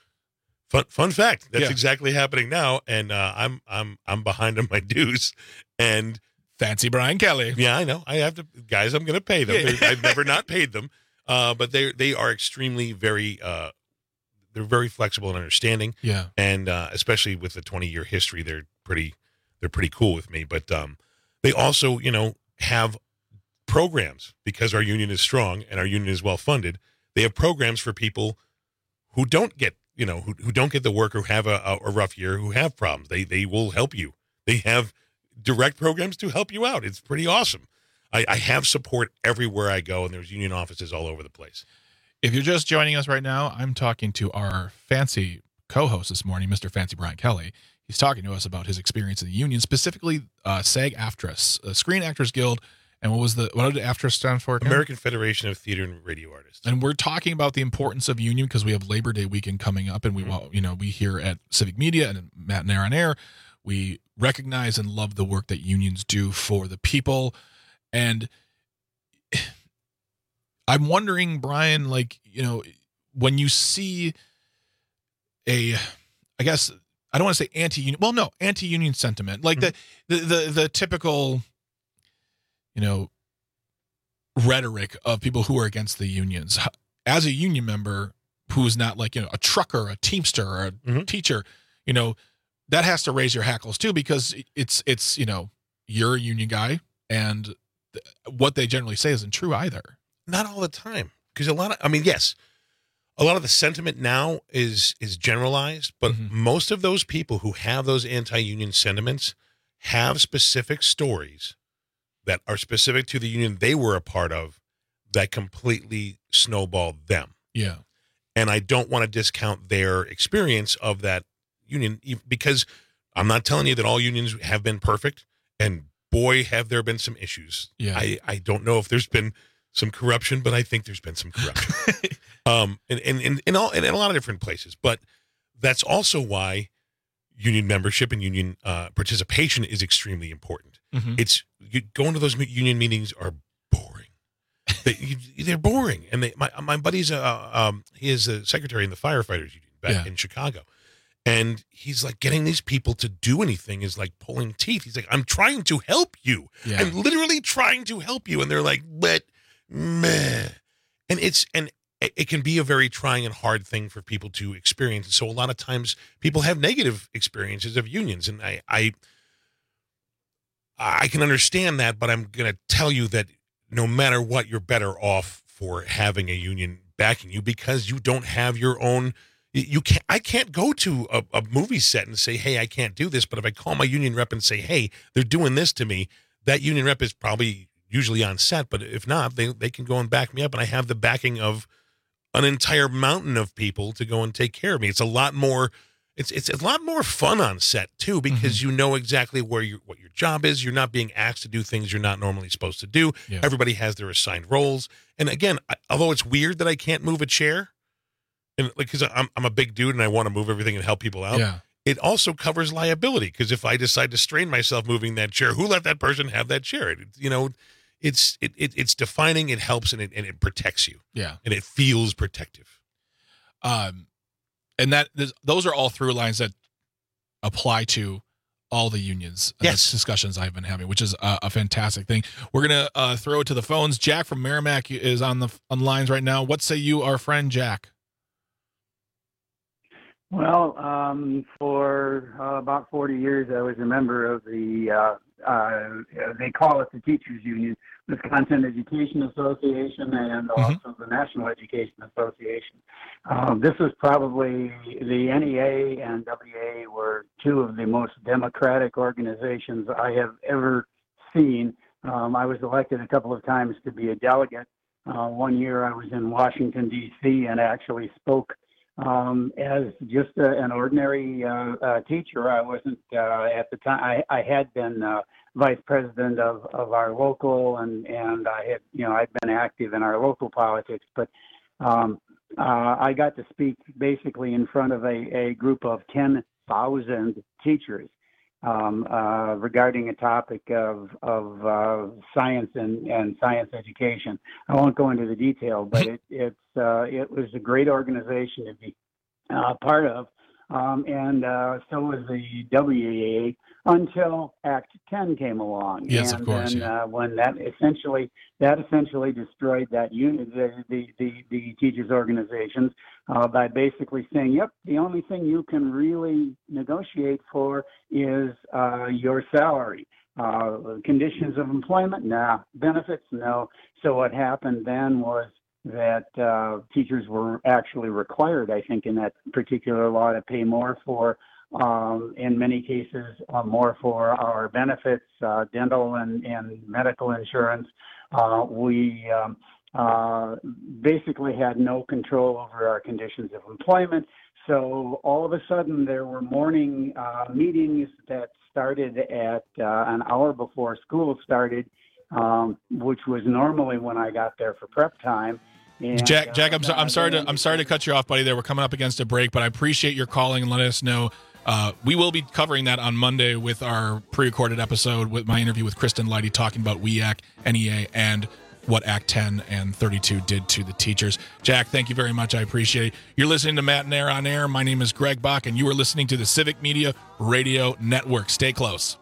Fun fun fact. That's Yeah. exactly happening now. And uh, I'm I'm I'm behind on my dues. And fancy Brian Kelly. Yeah, I know. I have to guys, I'm gonna pay them. Yeah. I've never not paid them. Uh, but they they are extremely very uh they're very flexible and understanding. Yeah. And uh, especially with the twenty year history, they're pretty they're pretty cool with me. But um, they also, you know, have programs because our union is strong and our union is well funded. They have programs for people who don't get, you know, who, who don't get the work or have a, a rough year, who have problems. They they will help you. They have direct programs to help you out. It's pretty awesome. I, I have support everywhere I go, and there's union offices all over the place. If you're just joining us right now, I'm talking to our fancy co-host this morning, Mister Fancy Brian Kelly. He's talking to us about his experience in the union, specifically uh, SAG-AFTRA, uh, Screen Actors Guild, and what was the what did AFTRA stand for again? American Federation of Theater and Radio Artists. And we're talking about the importance of union because we have Labor Day weekend coming up, and we mm-hmm. you know we here at Civic Media and Matt and Air on Air, we recognize and love the work that unions do for the people. And I'm wondering, Brian, like, you know, when you see a, I guess, I don't want to say anti-union, well, no, anti-union sentiment, like mm-hmm. the, the, the, the typical, you know, rhetoric of people who are against the unions. As a union member who is not like, you know, a trucker, a teamster, or a mm-hmm. teacher, you know, that has to raise your hackles too, because it's, it's, you know, you're a union guy, and th- what they generally say isn't true either. Not all the time, because a lot of, I mean, yes, a lot of the sentiment now is is generalized, but mm-hmm. most of those people who have those anti-union sentiments have specific stories that are specific to the union they were a part of that completely snowballed them. Yeah. And I don't want to discount their experience of that union, because I'm not telling you that all unions have been perfect, and boy, have there been some issues. Yeah. I, I don't know if there's been some corruption, but I think there's been some corruption. um, and, and, and, in all, and in a lot of different places. But that's also why union membership and union uh, participation is extremely important. Mm-hmm. It's you, going to those union meetings are boring. they, you, they're boring. And they, my my buddy's uh, um, he is a secretary in the firefighters union back Yeah. in Chicago, and he's like, getting these people to do anything is like pulling teeth. He's like, I'm trying to help you. Yeah. I'm literally trying to help you, and they're like, but meh. And it's and it, it can be a very trying and hard thing for people to experience. So a lot of times people have negative experiences of unions, and I I, I can understand that, but I'm going to tell you that no matter what, you're better off for having a union backing you, because you don't have your own. You can't. I can't go to a, a movie set and say, "Hey, I can't do this." But if I call my union rep and say, "Hey, they're doing this to me," that union rep is probably usually on set. But if not, they they can go and back me up, and I have the backing of an entire mountain of people to go and take care of me. It's a lot more. It's it's a lot more fun on set too, because mm-hmm. you know exactly where your what your job is. You're not being asked to do things you're not normally supposed to do. Yeah. Everybody has their assigned roles. And again, I, although it's weird that I can't move a chair, and like because I'm I'm a big dude and I want to move everything and help people out. Yeah. It also covers liability, because if I decide to strain myself moving that chair, who let that person have that chair? It, you know, it's it, it it's defining. It helps, and it and it protects you. Yeah. And it feels protective. Um. And that those are all through lines that apply to all the unions. Yes. That's discussions I've been having, which is a, a fantastic thing. We're gonna uh, throw it to the phones. Jack from Merrimack is on the on the lines right now. What say you, our friend Jack? Well, um, for uh, about forty years, I was a member of the. Uh, uh, they call it the Teachers Union, Wisconsin Education Association, and Mm-hmm. also the National Education Association. Um, this was probably the N E A and W A were two of the most democratic organizations I have ever seen. Um, I was elected a couple of times to be a delegate. Uh, one year I was in Washington, D C, and actually spoke um, as just a, an ordinary uh, uh, teacher. I wasn't uh, at the time. I, I had been uh, vice president of, of our local, and, and I had, you know, I'd been active in our local politics, but um, uh, I got to speak basically in front of a, a group of ten thousand teachers um, uh, regarding a topic of, of uh, science and, and science education. I won't go into the detail, but it, it's, uh, it was a great organization to be uh, part of. Um, and uh, so was the W E A until Act ten came along. Yes, and of course. then Yeah. uh, when that essentially that essentially destroyed that unit, the the, the, the teachers organizations uh, by basically saying, "Yep, the only thing you can really negotiate for is uh, your salary. Uh, conditions of employment, nah. Benefits, no." So what happened then was that uh, teachers were actually required, I think, in that particular law to pay more for, um, in many cases, uh, more for our benefits, uh, dental and, and medical insurance. Uh, we um, uh, basically had no control over our conditions of employment. So all of a sudden there were morning uh, meetings that started at uh, an hour before school started, um, which was normally when I got there for prep time. And, Jack, Jack, I'm, uh, so, I'm sorry to I'm sorry to cut you off, buddy. There, we're coming up against a break, but I appreciate your calling and letting us know. Uh, we will be covering that on Monday with our pre-recorded episode with my interview with Kristen Leidy, talking about W E A C, N E A, and what Act ten and thirty-two did to the teachers. Jack, thank you very much. I appreciate it. You're listening to Matt and Air on Air. My name is Greg Bach, and you are listening to the Civic Media Radio Network. Stay close.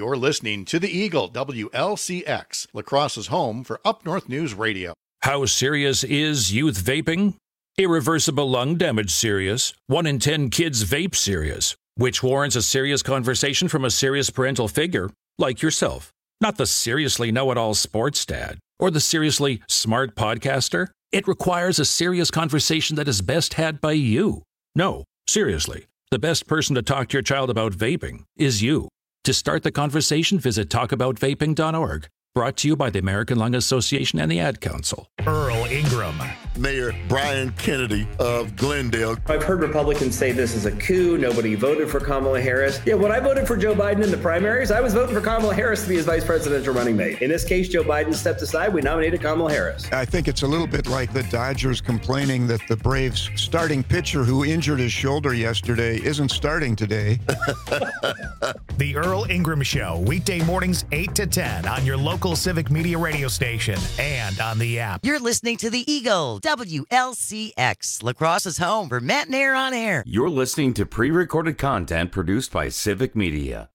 You're listening to the Eagle, W L C X, La Crosse's home for Up North News Radio. How serious is youth vaping? Irreversible lung damage serious. One in ten kids vape serious, which warrants a serious conversation from a serious parental figure like yourself. Not the seriously know-it-all sports dad or the seriously smart podcaster. It requires a serious conversation that is best had by you. No, seriously, the best person to talk to your child about vaping is you. To start the conversation, visit talk about vaping dot org. Brought to you by the American Lung Association and the Ad Council. Earl Ingram. Mayor Brian Kennedy of Glendale. I've heard Republicans say this is a coup. Nobody voted for Kamala Harris. Yeah, when I voted for Joe Biden in the primaries, I was voting for Kamala Harris to be his vice presidential running mate. In this case, Joe Biden stepped aside. We nominated Kamala Harris. I think it's a little bit like the Dodgers complaining that the Braves starting pitcher who injured his shoulder yesterday isn't starting today. The Earl Ingram Show, weekday mornings eight to ten on your local Civic Media radio station and on the app. You're listening to the Eagle, W L C X, La Crosse's home for Matt and Air on Air. You're listening to pre-recorded content produced by Civic Media.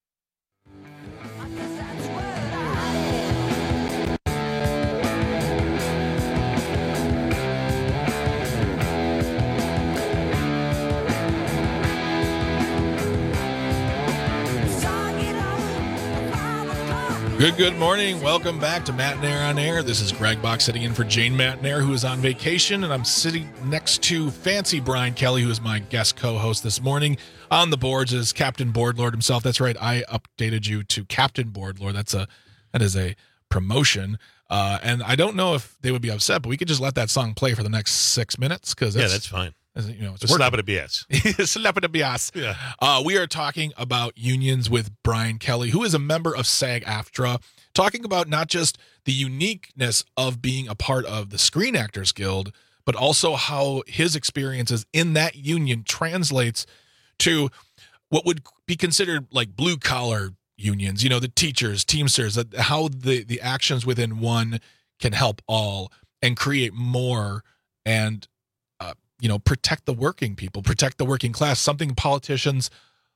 Good, good morning. Welcome back to Matt and Air on Air. This is Greg Bach sitting in for Jane Matt-Nair, who is on vacation, and I'm sitting next to Fancy Brian Kelly, who is my guest co-host this morning. On the boards is Captain Boardlord himself. That's right, I updated you to Captain Boardlord. That's a that is a promotion, uh, and I don't know if they would be upset, but we could just let that song play for the next six minutes because yeah, that's fine. You know, it's slap it a B S. Slap it a B S. Yeah. Uh, we are talking about unions with Brian Kelly, who is a member of SAG-AFTRA, talking about not just the uniqueness of being a part of the Screen Actors Guild, but also how his experiences in that union translates to what would be considered like blue collar unions. You know, the teachers, Teamsters, how the the actions within one can help all and create more and you know, protect the working people, protect the working class, something politicians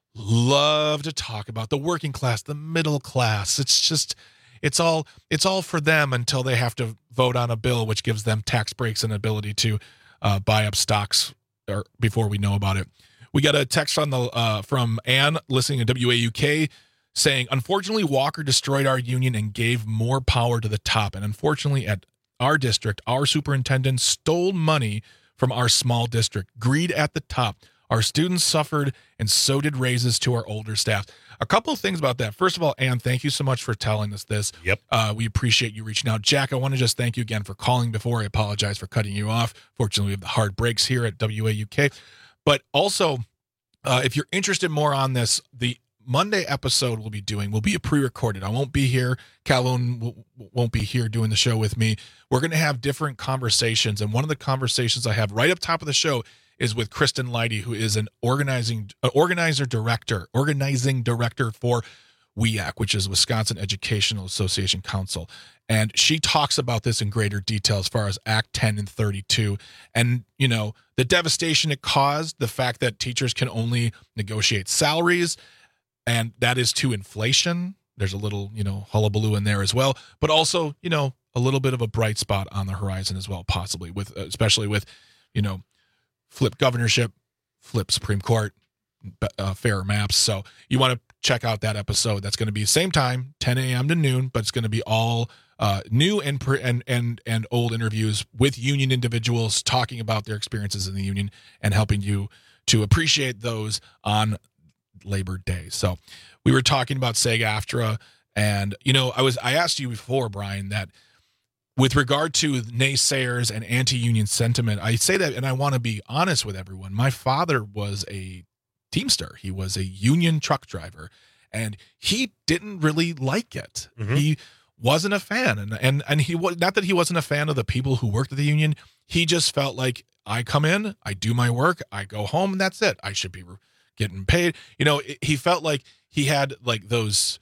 love to talk about, the working class, the middle class. It's just, it's all, it's all for them until they have to vote on a bill, which gives them tax breaks and ability to uh, buy up stocks or before we know about it. We got a text on the, uh, from Ann listening to W A U K saying, unfortunately, Walker destroyed our union and gave more power to the top. And unfortunately at our district, our superintendent stole money from our small district. Greed at the top. Our students suffered, and so did raises to our older staff. A couple of things about that. First of all, Ann, thank you so much for telling us this. Yep. Uh, we appreciate you reaching out. Jack, I want to just thank you again for calling before. I apologize for cutting you off. Fortunately, we have the hard breaks here at W A U K. But also, uh, if you're interested more on this, the Monday episode we'll be doing will be a pre-recorded. I won't be here. Calhoun w- won't be here doing the show with me. We're going to have different conversations, and one of the conversations I have right up top of the show is with Kristen Leidy, who is an organizing uh, organizer director, organizing director for W E A C, which is Wisconsin Educational Association Council. And she talks about this in greater detail as far as Act ten and thirty-two. And, you know, the devastation it caused, the fact that teachers can only negotiate salaries, and that is to inflation. There's a little, you know, hullabaloo in there as well, but also, you know, a little bit of a bright spot on the horizon as well, possibly with, especially with, you know, flip governorship, flip Supreme Court, uh, fairer maps. So you want to check out that episode. That's going to be same time, ten a.m. to noon, but it's going to be all uh, new and, and and and old interviews with union individuals talking about their experiences in the union and helping you to appreciate those on Labor Day. So we were talking about SAG-AFTRA, and you know, I was I asked you before, Brian, that with regard to naysayers and anti-union sentiment, I say that, and I want to be honest with everyone. My father was a Teamster. He was a union truck driver, and he didn't really like it. Mm-hmm. He wasn't a fan, and and and he was not that he wasn't a fan of the people who worked at the union. He just felt like, I come in, I do my work, I go home, and that's it. I should be getting paid. You know, it, he felt like he had like those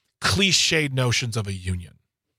cliched notions of a union.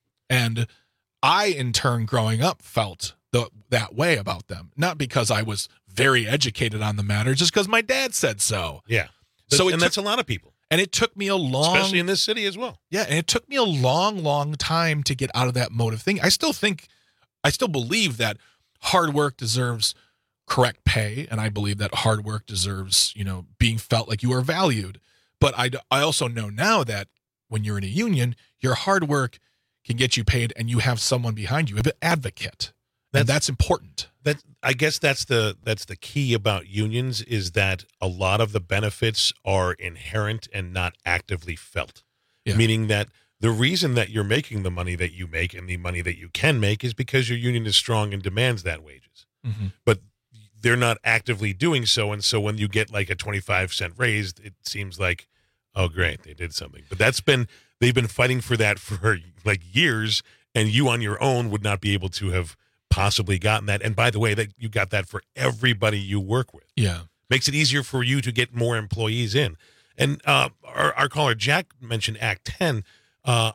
And I, in turn, growing up, felt the, that way about them. Not because I was very educated on the matter, just because my dad said so. Yeah. So So it and took, that's a lot of people. And it took me a long... Especially in this city as well. Yeah, and it took me a long, long time to get out of that mode of thinking. I still think, I still believe that hard work deserves correct pay, and I believe that hard work deserves, you know, being felt like you are valued. But I, I also know now that when you're in a union, your hard work can get you paid, and you have someone behind you, an advocate. That's, and that's important. That I guess that's the that's the key about unions, is that a lot of the benefits are inherent and not actively felt. Yeah. Meaning that the reason that you're making the money that you make and the money that you can make is because your union is strong and demands that wages. Mm-hmm. But they're not actively doing so, and so when you get like a twenty-five cent raise, it seems like, oh great, they did something. But that's been they've been fighting for that for like years, and you on your own would not be able to have possibly gotten that. And by the way, that you got that for everybody you work with. Yeah. Makes it easier for you to get more employees in. And uh, our, our caller, Jack, mentioned Act ten. Uh,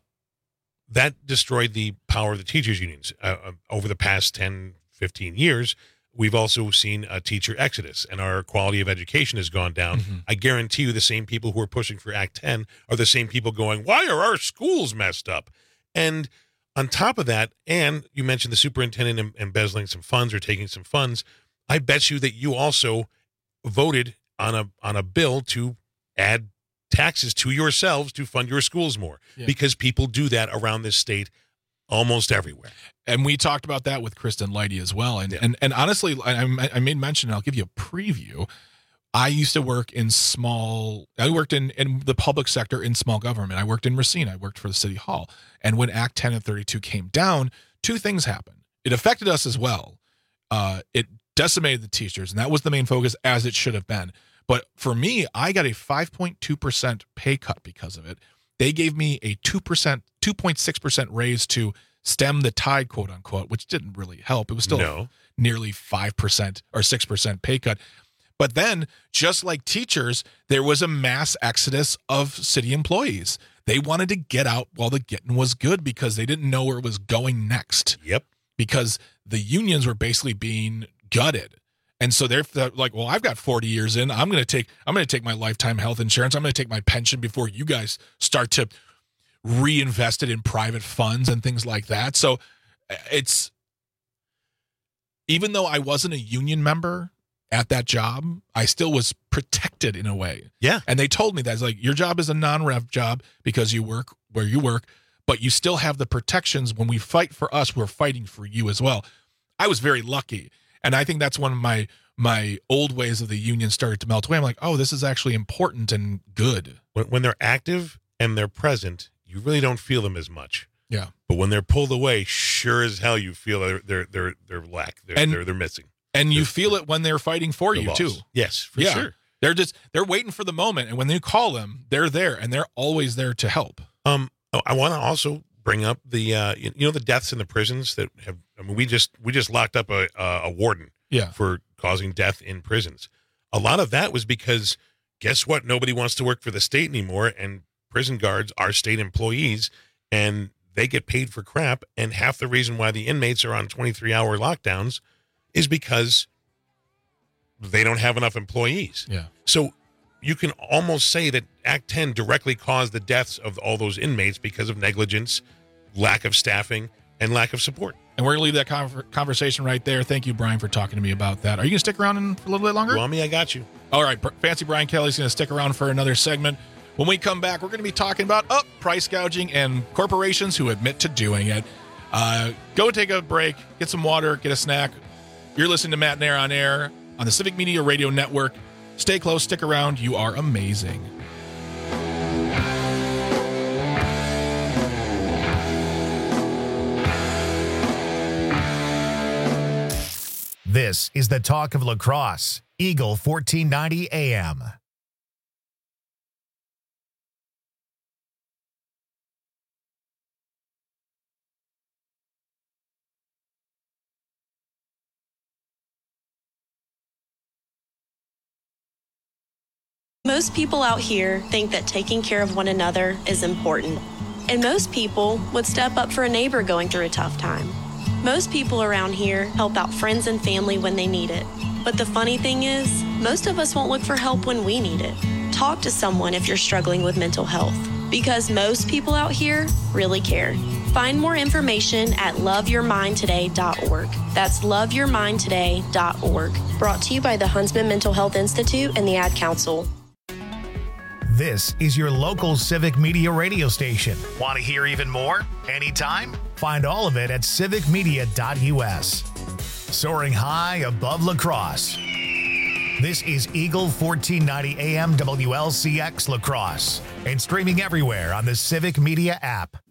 that destroyed the power of the teachers' unions. Uh, over the past ten, fifteen years, we've also seen a teacher exodus, and our quality of education has gone down. Mm-hmm. I guarantee you the same people who are pushing for Act ten are the same people going, why are our schools messed up? And on top of that, and you mentioned the superintendent embezzling some funds or taking some funds, I bet you that you also voted on a on a bill to add taxes to yourselves to fund your schools more, yeah. because people do that around this state almost everywhere. And we talked about that with Kristen Leidy as well. And yeah. and, and honestly, I, I made mention, and I'll give you a preview. I used to work in small, I worked in, in the public sector in small government. I worked in Racine. I worked for the city hall. And when Act ten and thirty-two came down, two things happened. It affected us as well. Uh, it decimated the teachers, and that was the main focus, as it should have been. But for me, I got a five point two percent pay cut because of it. They gave me a two percent, two point six percent raise to stem the tide, quote unquote, which didn't really help. It was still no. nearly five percent or six percent pay cut. But then, just like teachers, there was a mass exodus of city employees. They wanted to get out while the getting was good because they didn't know where it was going next. Yep. Because the unions were basically being gutted. And so they're like, well, I've got forty years in. I'm going to take I'm going to take my lifetime health insurance. I'm going to take my pension before you guys start to reinvest it in private funds and things like that. So it's, even though I wasn't a union member at that job, I still was protected in a way. Yeah. And they told me that, it's like, your job is a non-rev job because you work where you work, but you still have the protections. When we fight for us, we're fighting for you as well. I was very lucky. And I think that's when my my old ways of the union started to melt away. I'm like, oh, this is actually important and good. When, when they're active and they're present, you really don't feel them as much. Yeah. But when they're pulled away, sure as hell you feel they're they're they're, they're lack. They're, and, they're they're missing. And you feel it when they're fighting for you, too. Yes, for yeah. sure. They're just, they're waiting for the moment. And when you call them, they're there, and they're always there to help. Um, I want to also bring up the, uh, you know, the deaths in the prisons that have, I mean, we just, we just locked up a, a warden yeah. for causing death in prisons. A lot of that was because, guess what? Nobody wants to work for the state anymore, and prison guards are state employees, and they get paid for crap. And half the reason why the inmates are on twenty-three hour lockdowns is because they don't have enough employees. Yeah. So you can almost say that Act ten directly caused the deaths of all those inmates because of negligence, lack of staffing, and lack of support. And we're going to leave that con- conversation right there. Thank you, Brian, for talking to me about that. Are you going to stick around in, for a little bit longer? You want me? I got you. All right. Fancy Brian Kelly's going to stick around for another segment. When we come back, we're going to be talking about oh, price gouging and corporations who admit to doing it. Uh, go take a break, get some water, get a snack. You're listening to Matt Nair on Air on the Civic Media Radio Network. Stay close, stick around. You are amazing. This is the talk of La Crosse, Eagle fourteen ninety A M. Most people out here think that taking care of one another is important. And most people would step up for a neighbor going through a tough time. Most people around here help out friends and family when they need it. But the funny thing is, most of us won't look for help when we need it. Talk to someone if you're struggling with mental health, because most people out here really care. Find more information at love your mind today dot org. That's love your mind today dot org. Brought to you by the Huntsman Mental Health Institute and the Ad Council. This is your local Civic Media radio station. Want to hear even more? Anytime? Find all of it at civic media dot u s. Soaring high above La Crosse. This is Eagle fourteen ninety A M W L C X La Crosse and streaming everywhere on the Civic Media app.